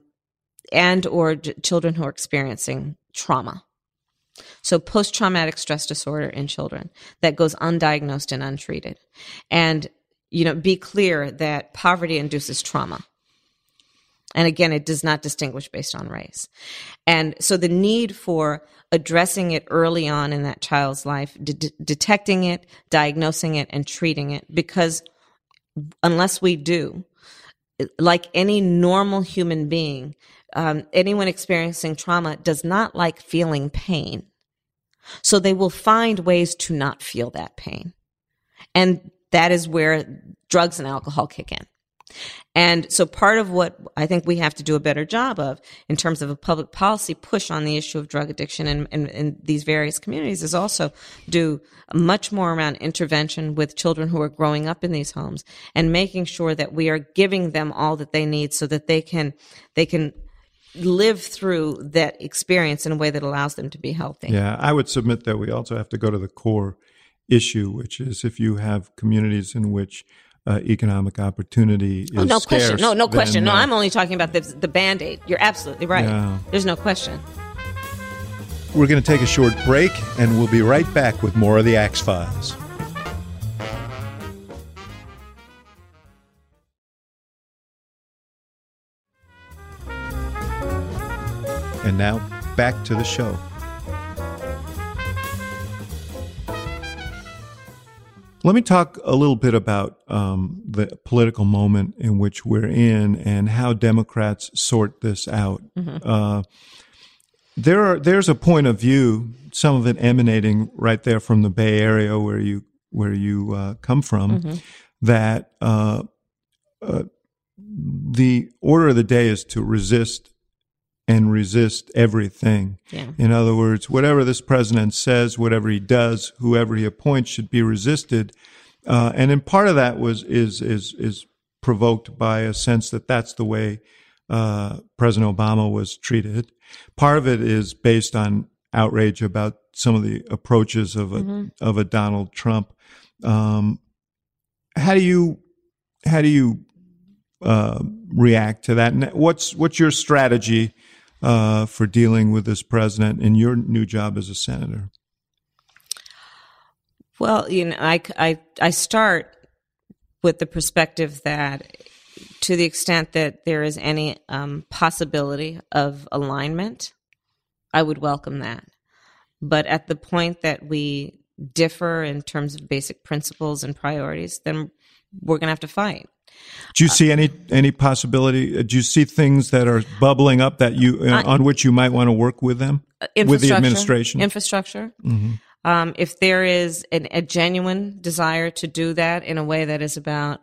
[SPEAKER 4] or children who are experiencing trauma. So post-traumatic stress disorder in children that goes undiagnosed and untreated. And, be clear that poverty induces trauma. And again, it does not distinguish based on race. And so the need for addressing it early on in that child's life, detecting it, diagnosing it, and treating it, because unless we do, like any normal human being, anyone experiencing trauma does not like feeling pain. So they will find ways to not feel that pain. And that is where drugs and alcohol kick in. And so part of what I think we have to do a better job of in terms of a public policy push on the issue of drug addiction in these various communities is also do much more around intervention with children who are growing up in these homes and making sure that we are giving them all that they need so that they can live through that experience in a way that allows them to be healthy.
[SPEAKER 3] Yeah, I would submit that we also have to go to the core issue, which is if you have communities in which economic opportunity is
[SPEAKER 4] no
[SPEAKER 3] scarce.
[SPEAKER 4] Question. No question. No, I'm only talking about the Band-Aid. You're absolutely right. Yeah. There's no question.
[SPEAKER 3] We're going to take a short break, and we'll be right back with more of the Axe Files. And now, back to the show. Let me talk a little bit about the political moment in which we're in and how Democrats sort this out. Mm-hmm. There's a point of view, some of it emanating right there from the Bay Area where you come from, mm-hmm. that the order of the day is to resist everything. Yeah. In other words, whatever this president says, whatever he does, whoever he appoints should be resisted. And in part of that is provoked by a sense that that's the way President Obama was treated. Part of it is based on outrage about some of the approaches of a Donald Trump. How do you react to that? And what's your strategy for dealing with this president in your new job as a senator?
[SPEAKER 4] Well, I start with the perspective that to the extent that there is any possibility of alignment, I would welcome that. But at the point that we differ in terms of basic principles and priorities, then we're going to have to fight.
[SPEAKER 3] Do you see any possibility? Do you see things that are bubbling up that on which you might want to work with them, with the administration?
[SPEAKER 4] Infrastructure.
[SPEAKER 3] Mm-hmm.
[SPEAKER 4] If there is a genuine desire to do that in a way that is about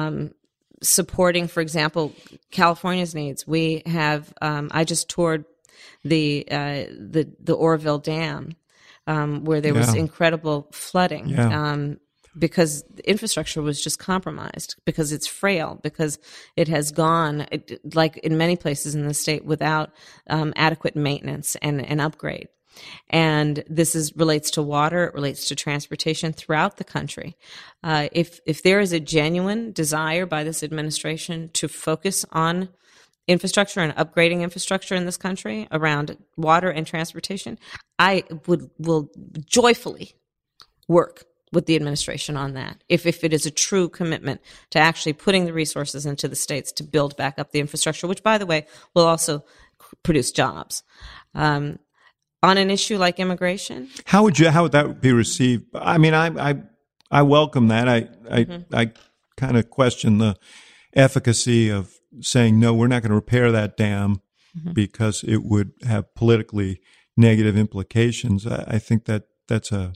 [SPEAKER 4] supporting, for example, California's needs. We have, I just toured the Oroville Dam, where there was incredible flooding. Because the infrastructure was just compromised, because it's frail, because it has gone, like in many places in the state, without adequate maintenance and upgrade. And this relates to water, it relates to transportation throughout the country. If there is a genuine desire by this administration to focus on infrastructure and upgrading infrastructure in this country around water and transportation, I will joyfully work with the administration on that, if it is a true commitment to actually putting the resources into the states to build back up the infrastructure, which, by the way, will also produce jobs. On an issue like immigration,
[SPEAKER 3] how would that be received? I mean, I welcome that. I kind of question the efficacy of saying, no, we're not going to repair that dam because it would have politically negative implications. I think that's a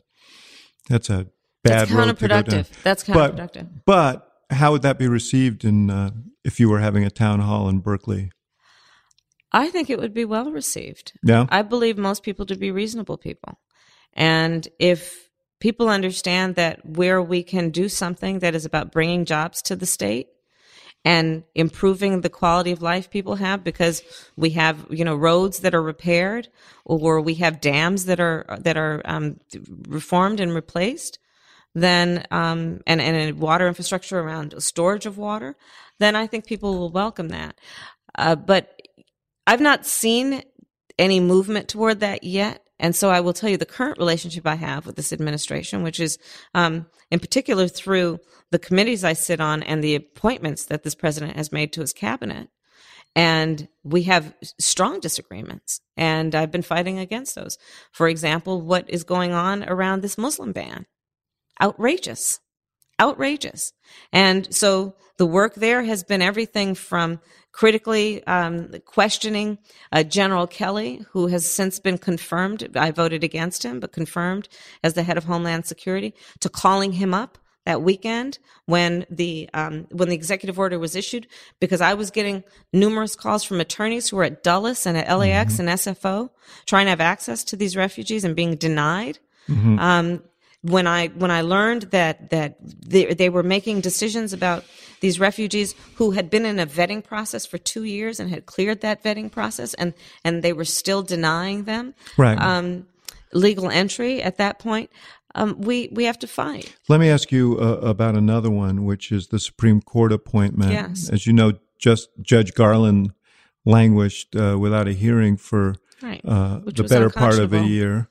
[SPEAKER 3] bad road to go down.
[SPEAKER 4] That's counterproductive.
[SPEAKER 3] But how would that be received if you were having a town hall in Berkeley?
[SPEAKER 4] I think it would be well received.
[SPEAKER 3] Yeah.
[SPEAKER 4] I believe most people to be reasonable people. And if people understand that where we can do something that is about bringing jobs to the state and improving the quality of life people have, because we have, roads that are repaired, or we have dams that are reformed and replaced, then and a water infrastructure around storage of water, then I think people will welcome that. But I've not seen any movement toward that yet. And so I will tell you the current relationship I have with this administration, which is in particular through the committees I sit on and the appointments that this president has made to his cabinet. And we have strong disagreements, and I've been fighting against those. For example, what is going on around this Muslim ban? Outrageous. And so the work there has been everything from critically questioning General Kelly, who has since been confirmed, I voted against him, but confirmed as the head of Homeland Security, to calling him up that weekend when the executive order was issued, because I was getting numerous calls from attorneys who were at Dulles and at LAX and SFO trying to have access to these refugees and being denied. When I learned that they were making decisions about these refugees who had been in a vetting process for 2 years and had cleared that vetting process, and they were still denying them legal entry at that point, we have to fight.
[SPEAKER 3] Let me ask you about another one, which is the Supreme Court appointment.
[SPEAKER 4] Yes.
[SPEAKER 3] As you know, Judge Garland languished without a hearing for the better part of a year.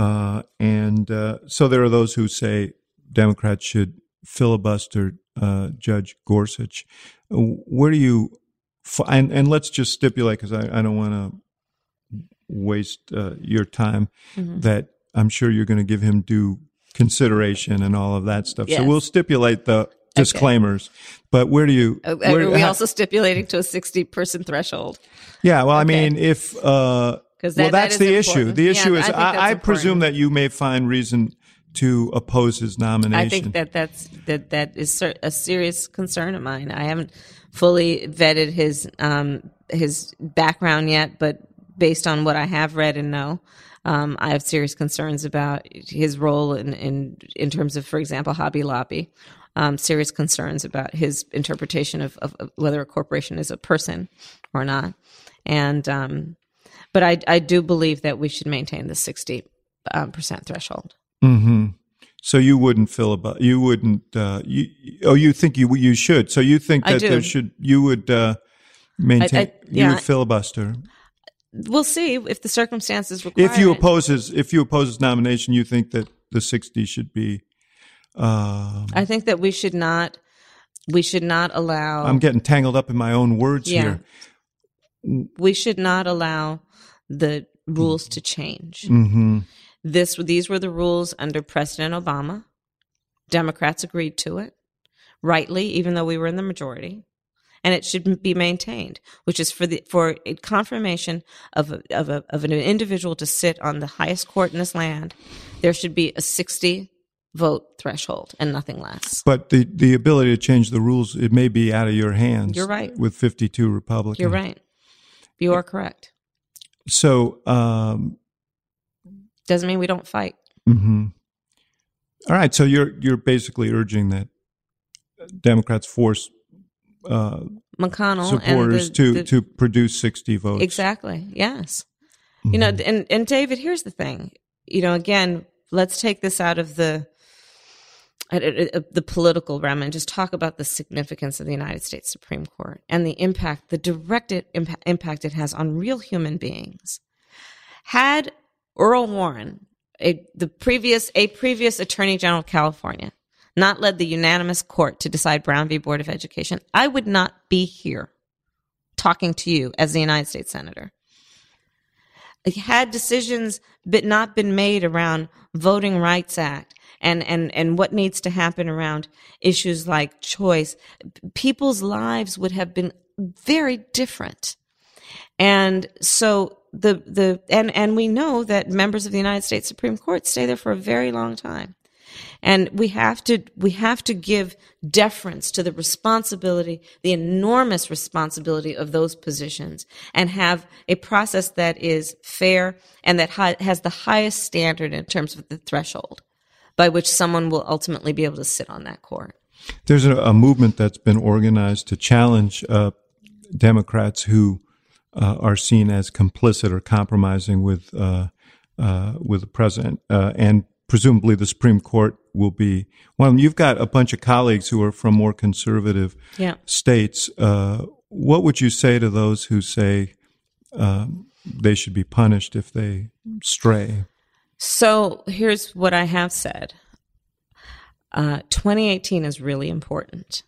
[SPEAKER 3] So there are those who say Democrats should filibuster Judge Gorsuch. Where do you and let's just stipulate, because I don't want to waste your time, that I'm sure you're going to give him due consideration and all of that stuff.
[SPEAKER 4] Yes.
[SPEAKER 3] So we'll stipulate the disclaimers. But where do you?
[SPEAKER 4] Are we also stipulating to a 60-person threshold?
[SPEAKER 3] Yeah. Well, I mean, if that's the issue. The issue is, I presume that you may find reason to oppose his nomination.
[SPEAKER 4] I think that is a serious concern of mine. I haven't fully vetted his background yet, but based on what I have read and know, I have serious concerns about his role in terms of, for example, Hobby Lobby. Serious concerns about his interpretation of whether a corporation is a person or not, and. But I do believe that we should maintain the 60% threshold.
[SPEAKER 3] Mm-hmm. So you wouldn't filibuster? You wouldn't? You think you should? So you think that there should? You would maintain? You would filibuster?
[SPEAKER 4] We'll see if the circumstances require.
[SPEAKER 3] If you oppose his nomination, you think that the 60 should be?
[SPEAKER 4] I think that we should not allow.
[SPEAKER 3] I'm getting tangled up in my own words here.
[SPEAKER 4] We should not allow the rules to change. These were the rules under President Obama. Democrats agreed to it, rightly, even though we were in the majority, and it should be maintained. Which is for a confirmation of an individual to sit on the highest court in this land, there should be a 60 vote threshold and nothing less.
[SPEAKER 3] But the ability to change the rules, it may be out of your hands.
[SPEAKER 4] You're right.
[SPEAKER 3] With 52 Republicans.
[SPEAKER 4] You're right. You are correct.
[SPEAKER 3] So,
[SPEAKER 4] doesn't mean we don't fight.
[SPEAKER 3] Mm-hmm. All right. So you're basically urging that Democrats force
[SPEAKER 4] McConnell
[SPEAKER 3] supporters to produce 60 votes.
[SPEAKER 4] Exactly. Yes. Mm-hmm. And David, here's the thing. Again, let's take this out of the political realm and just talk about the significance of the United States Supreme Court and the impact, the direct impact it has on real human beings. Had Earl Warren, a previous Attorney General of California, not led the unanimous court to decide Brown v. Board of Education, I would not be here talking to you as the United States Senator. Had decisions not been made around Voting Rights Act and what needs to happen around issues like choice, people's lives would have been very different. And so and we know that members of the United States Supreme Court stay there for a very long time. And we have to give deference to the responsibility, the enormous responsibility of those positions, and have a process that is fair and that has the highest standard in terms of the threshold by which someone will ultimately be able to sit on that court.
[SPEAKER 3] There's a movement that's been organized to challenge Democrats who are seen as complicit or compromising with the president, and presumably the Supreme Court will be one of them. You've got a bunch of colleagues who are from more conservative states. What would you say to those who say they should be punished if they stray?
[SPEAKER 4] So here's what I have said. 2018 is really important.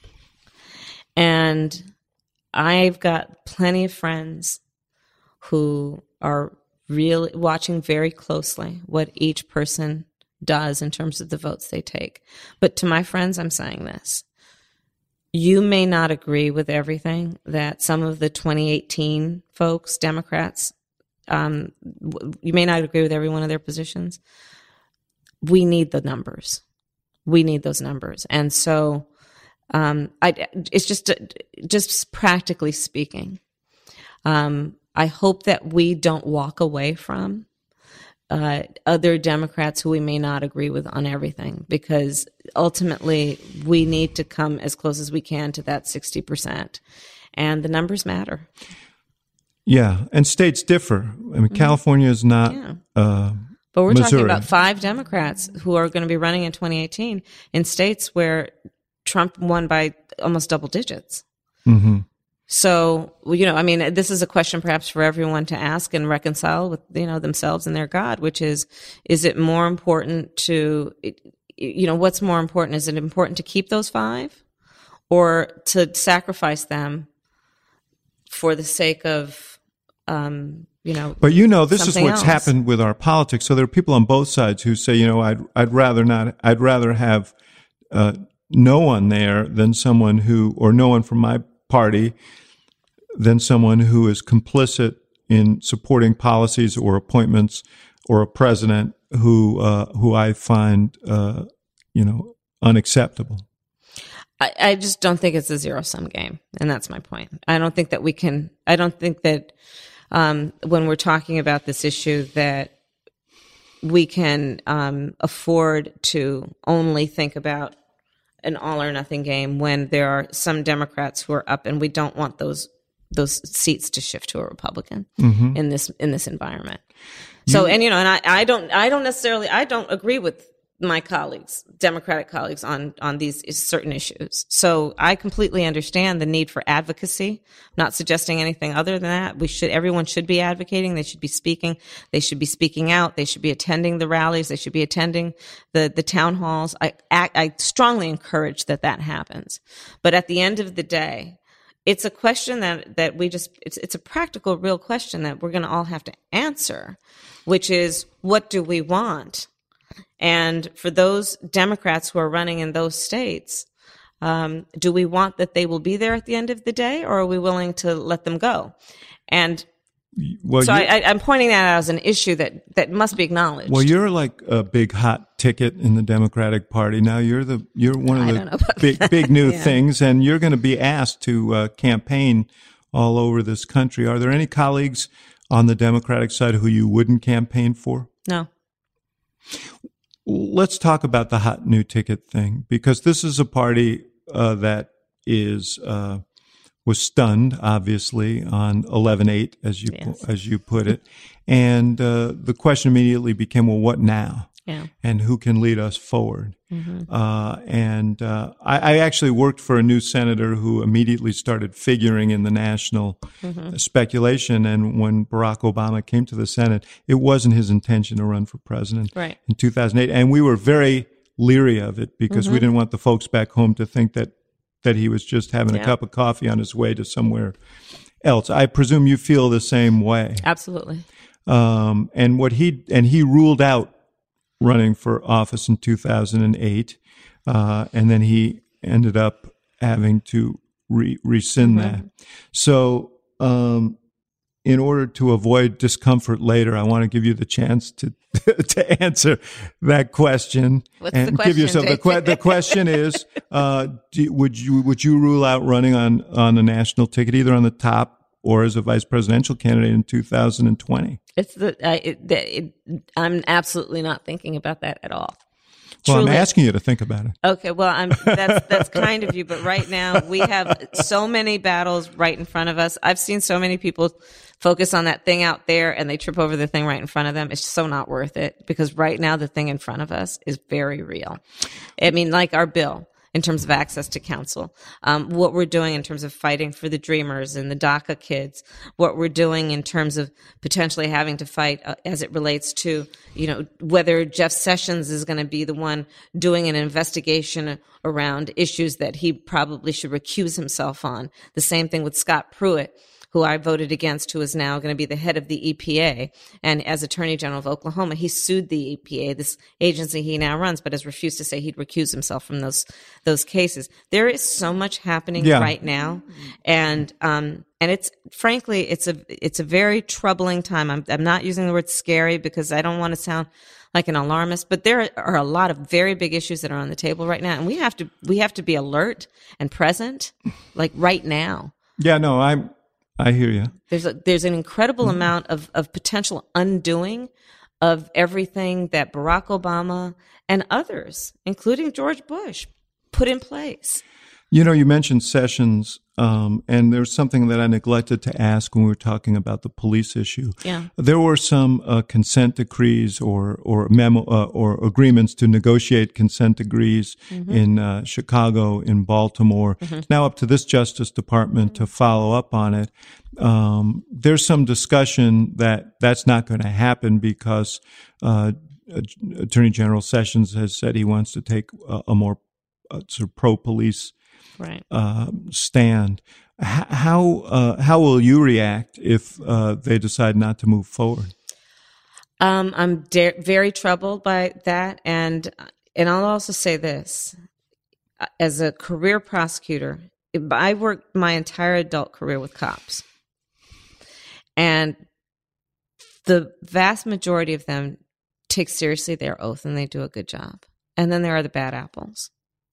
[SPEAKER 4] And I've got plenty of friends who are really watching very closely what each person does in terms of the votes they take. But to my friends, I'm saying this. You may not agree with everything that some of the 2018 folks, Democrats, you may not agree with every one of their positions. We need the numbers. We need those numbers. And so it's just practically speaking, I hope that we don't walk away from other Democrats who we may not agree with on everything, because ultimately we need to come as close as we can to that 60%. And the numbers matter.
[SPEAKER 3] Yeah, and states differ. I mean, California is not
[SPEAKER 4] but we're
[SPEAKER 3] Missouri.
[SPEAKER 4] Talking about 5 Democrats who are going to be running in 2018 in states where Trump won by almost double digits.
[SPEAKER 3] Mm-hmm.
[SPEAKER 4] So, I mean, this is a question perhaps for everyone to ask and reconcile with, themselves and their God, which is it more important to, what's more important? Is it important to keep those 5 or to sacrifice them for the sake of,
[SPEAKER 3] But this is what's happened with our politics. So there are people on both sides who say, I'd rather have no one there than someone or no one from my party than someone who is complicit in supporting policies or appointments or a president who I find unacceptable.
[SPEAKER 4] I just don't think it's a zero-sum game, and that's my point. I don't think that when we're talking about this issue that we can afford to only think about an all or nothing game when there are some Democrats who are up, and we don't want those seats to shift to a Republican in this environment. So, I don't agree with my colleagues, Democratic colleagues, on these certain issues. So I completely understand the need for advocacy. I'm not suggesting anything other than that. Everyone should be advocating. They should be speaking. They should be speaking out. They should be attending the rallies. They should be attending the town halls. I strongly encourage that happens. But at the end of the day, it's a question that it's a practical, real question that we're going to all have to answer, which is, what do we want? And for those Democrats who are running in those states, do we want that they will be there at the end of the day, or are we willing to let them go? And I'm pointing that out as an issue that must be acknowledged.
[SPEAKER 3] Well, you're like a big hot ticket in the Democratic Party now. You're one of the big new things, and you're going to be asked to campaign all over this country. Are there any colleagues on the Democratic side who you wouldn't campaign for?
[SPEAKER 4] No.
[SPEAKER 3] Let's talk about the hot new ticket thing, because this is a party that was stunned, obviously, on 11/8, as you put it, and the question immediately became, well, what now?
[SPEAKER 4] Yeah.
[SPEAKER 3] And who can lead us forward?
[SPEAKER 4] Mm-hmm.
[SPEAKER 3] I actually worked for a new senator who immediately started figuring in the national speculation. And when Barack Obama came to the Senate, it wasn't his intention to run for president in 2008. And we were very leery of it because we didn't want the folks back home to think that he was just having a cup of coffee on his way to somewhere else. I presume you feel the same way.
[SPEAKER 4] Absolutely.
[SPEAKER 3] And he ruled out running for office in 2008, and then he ended up having to rescind that. So, in order to avoid discomfort later, I want to give you the chance to answer that question.
[SPEAKER 4] What's
[SPEAKER 3] and
[SPEAKER 4] the question,
[SPEAKER 3] give yourself the question is: would you rule out running on a national ticket, either on the top or as a vice presidential candidate in 2020?
[SPEAKER 4] I'm absolutely not thinking about that at all.
[SPEAKER 3] Well,
[SPEAKER 4] Truly.
[SPEAKER 3] I'm asking you to think about it.
[SPEAKER 4] Okay, well, that's kind of you, but right now we have so many battles right in front of us. I've seen so many people focus on that thing out there and they trip over the thing right in front of them. It's so not worth it, because right now the thing in front of us is very real. I mean, like our bill in terms of access to counsel, what we're doing in terms of fighting for the Dreamers and the DACA kids, what we're doing in terms of potentially having to fight as it relates to, whether Jeff Sessions is going to be the one doing an investigation around issues that he probably should recuse himself on. The same thing with Scott Pruitt, who I voted against, who is now going to be the head of the EPA. And as Attorney General of Oklahoma, he sued the EPA, this agency he now runs, but has refused to say he'd recuse himself from those cases. There is so much happening right now. And it's frankly, it's a very troubling time. I'm not using the word scary because I don't want to sound like an alarmist, but there are a lot of very big issues that are on the table right now. And we have to be alert and present, like right now.
[SPEAKER 3] Yeah, no, I hear you.
[SPEAKER 4] There's an incredible amount of potential undoing of everything that Barack Obama and others, including George Bush, put in place.
[SPEAKER 3] You mentioned Sessions, and there's something that I neglected to ask when we were talking about the police issue.
[SPEAKER 4] Yeah.
[SPEAKER 3] There were some consent decrees or memo or agreements to negotiate consent decrees in Chicago, in Baltimore. It's now up to this Justice Department to follow up on it. There's some discussion that that's not going to happen because Attorney General Sessions has said he wants to take a more sort of pro-police stand. How will you react if they decide not to move forward?
[SPEAKER 4] I'm very troubled by that, and I'll also say this: as a career prosecutor, I worked my entire adult career with cops, and the vast majority of them take seriously their oath and they do a good job. And then there are the bad apples.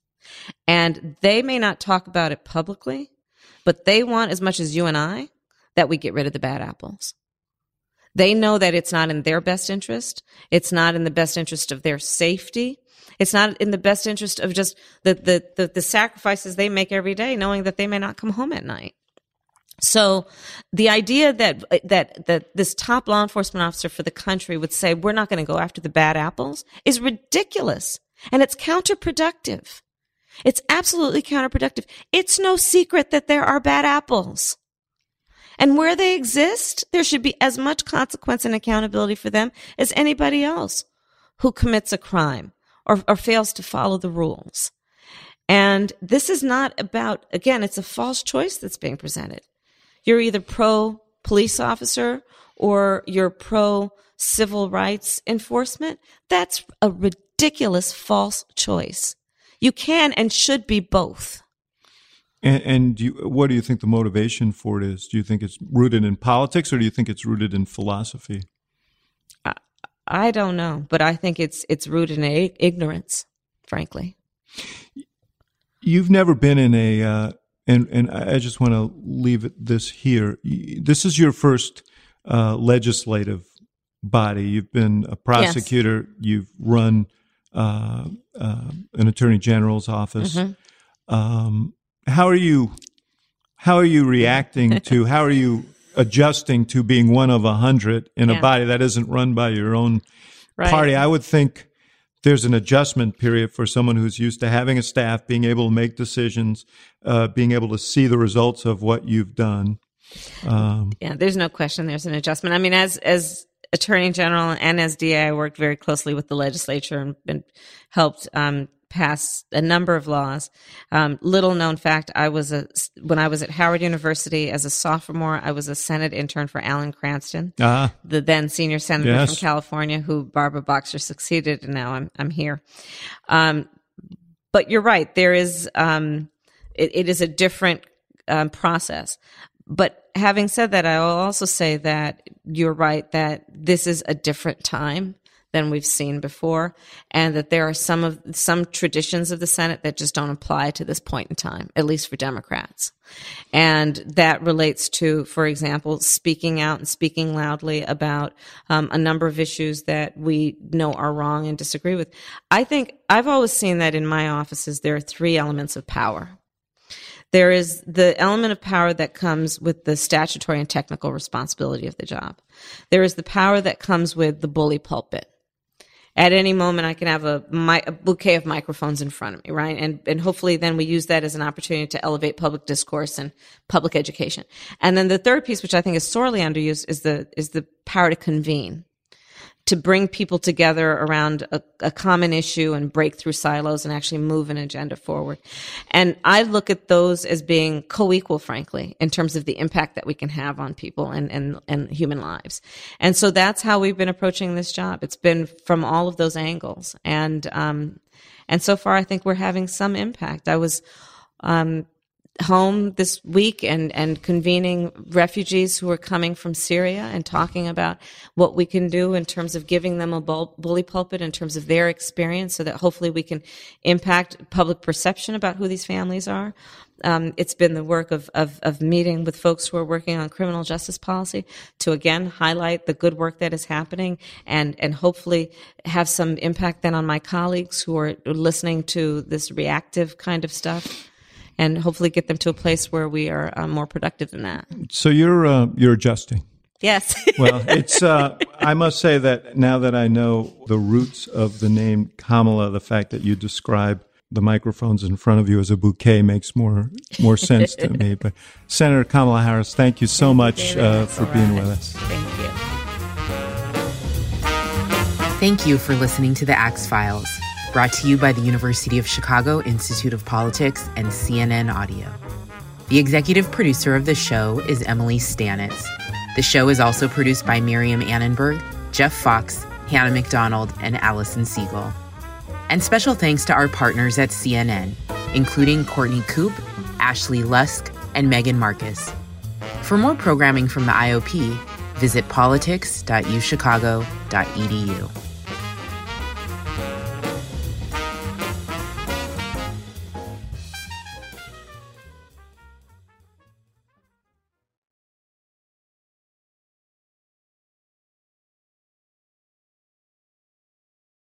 [SPEAKER 4] And they may not talk about it publicly, but they want, as much as you and I, that we get rid of the bad apples. They know that it's not in their best interest. It's not in the best interest of their safety. It's not in the best interest of just the sacrifices they make every day, knowing that they may not come home at night. So the idea that this top law enforcement officer for the country would say, we're not going to go after the bad apples, is ridiculous. And it's counterproductive. It's absolutely counterproductive. It's no secret that there are bad apples. And where they exist, there should be as much consequence and accountability for them as anybody else who commits a crime or fails to follow the rules. And this is not about, again, it's a false choice that's being presented. You're either pro-police officer or you're pro-civil rights enforcement. That's a ridiculous false choice. You can and should be both.
[SPEAKER 3] And what do you think the motivation for it is? Do you think it's rooted in politics, or do you think it's rooted in philosophy?
[SPEAKER 4] I don't know, but I think it's rooted in ignorance, frankly.
[SPEAKER 3] You've never been in a, and I just want to leave this here. This is your first legislative body. You've been a prosecutor. Yes. You've run an attorney general's office. Mm-hmm. How are you reacting to? How are you adjusting to being one of 100 in a body that isn't run by your own party? I would think there's an adjustment period for someone who's used to having a staff, being able to make decisions, being able to see the results of what you've done.
[SPEAKER 4] There's no question there's an adjustment. I mean, as Attorney General and as DA, I worked very closely with the legislature and helped pass a number of laws. Little known fact, when I was at Howard University as a sophomore, I was a Senate intern for Alan Cranston, the then senior senator from California, who Barbara Boxer succeeded, and now I'm here. But you're right, there is it is a different process. But having said that, I will also say that you're right that this is a different time than we've seen before, and that there are some traditions of the Senate that just don't apply to this point in time, at least for Democrats. And that relates to, for example, speaking out and speaking loudly about a number of issues that we know are wrong and disagree with. I think I've always seen that in my offices there are three elements of power. There is the element of power that comes with the statutory and technical responsibility of the job. There is the power that comes with the bully pulpit. At any moment, I can have a bouquet of microphones in front of me, right? And hopefully then we use that as an opportunity to elevate public discourse and public education. And then the third piece, which I think is sorely underused, is the power to convene, to bring people together around a common issue and break through silos and actually move an agenda forward. And I look at those as being co-equal, frankly, in terms of the impact that we can have on people and human lives. And so that's how we've been approaching this job. It's been from all of those angles. And so far, I think we're having some impact. I was home this week and convening refugees who are coming from Syria and talking about what we can do in terms of giving them a bully pulpit in terms of their experience, so that hopefully we can impact public perception about who these families are. It's been the work of meeting with folks who are working on criminal justice policy to again highlight the good work that is happening and hopefully have some impact then on my colleagues who are listening to this reactive kind of stuff, and hopefully get them to a place where we are more productive than that. So
[SPEAKER 3] you're adjusting.
[SPEAKER 4] Yes.
[SPEAKER 3] Well, it's I must say that now that I know the roots of the name Kamala, the fact that you describe the microphones in front of you as a bouquet makes more sense to me. But Senator Kamala Harris, thank you so much for being with us.
[SPEAKER 4] Thank you.
[SPEAKER 2] Thank you for listening to the Axe Files, brought to you by the University of Chicago Institute of Politics and CNN Audio. The executive producer of the show is Emily Stanitz. The show is also produced by Miriam Annenberg, Jeff Fox, Hannah McDonald, and Allison Siegel. And special thanks to our partners at CNN, including Courtney Coop, Ashley Lusk, and Megan Marcus. For more programming from the IOP, visit politics.uchicago.edu.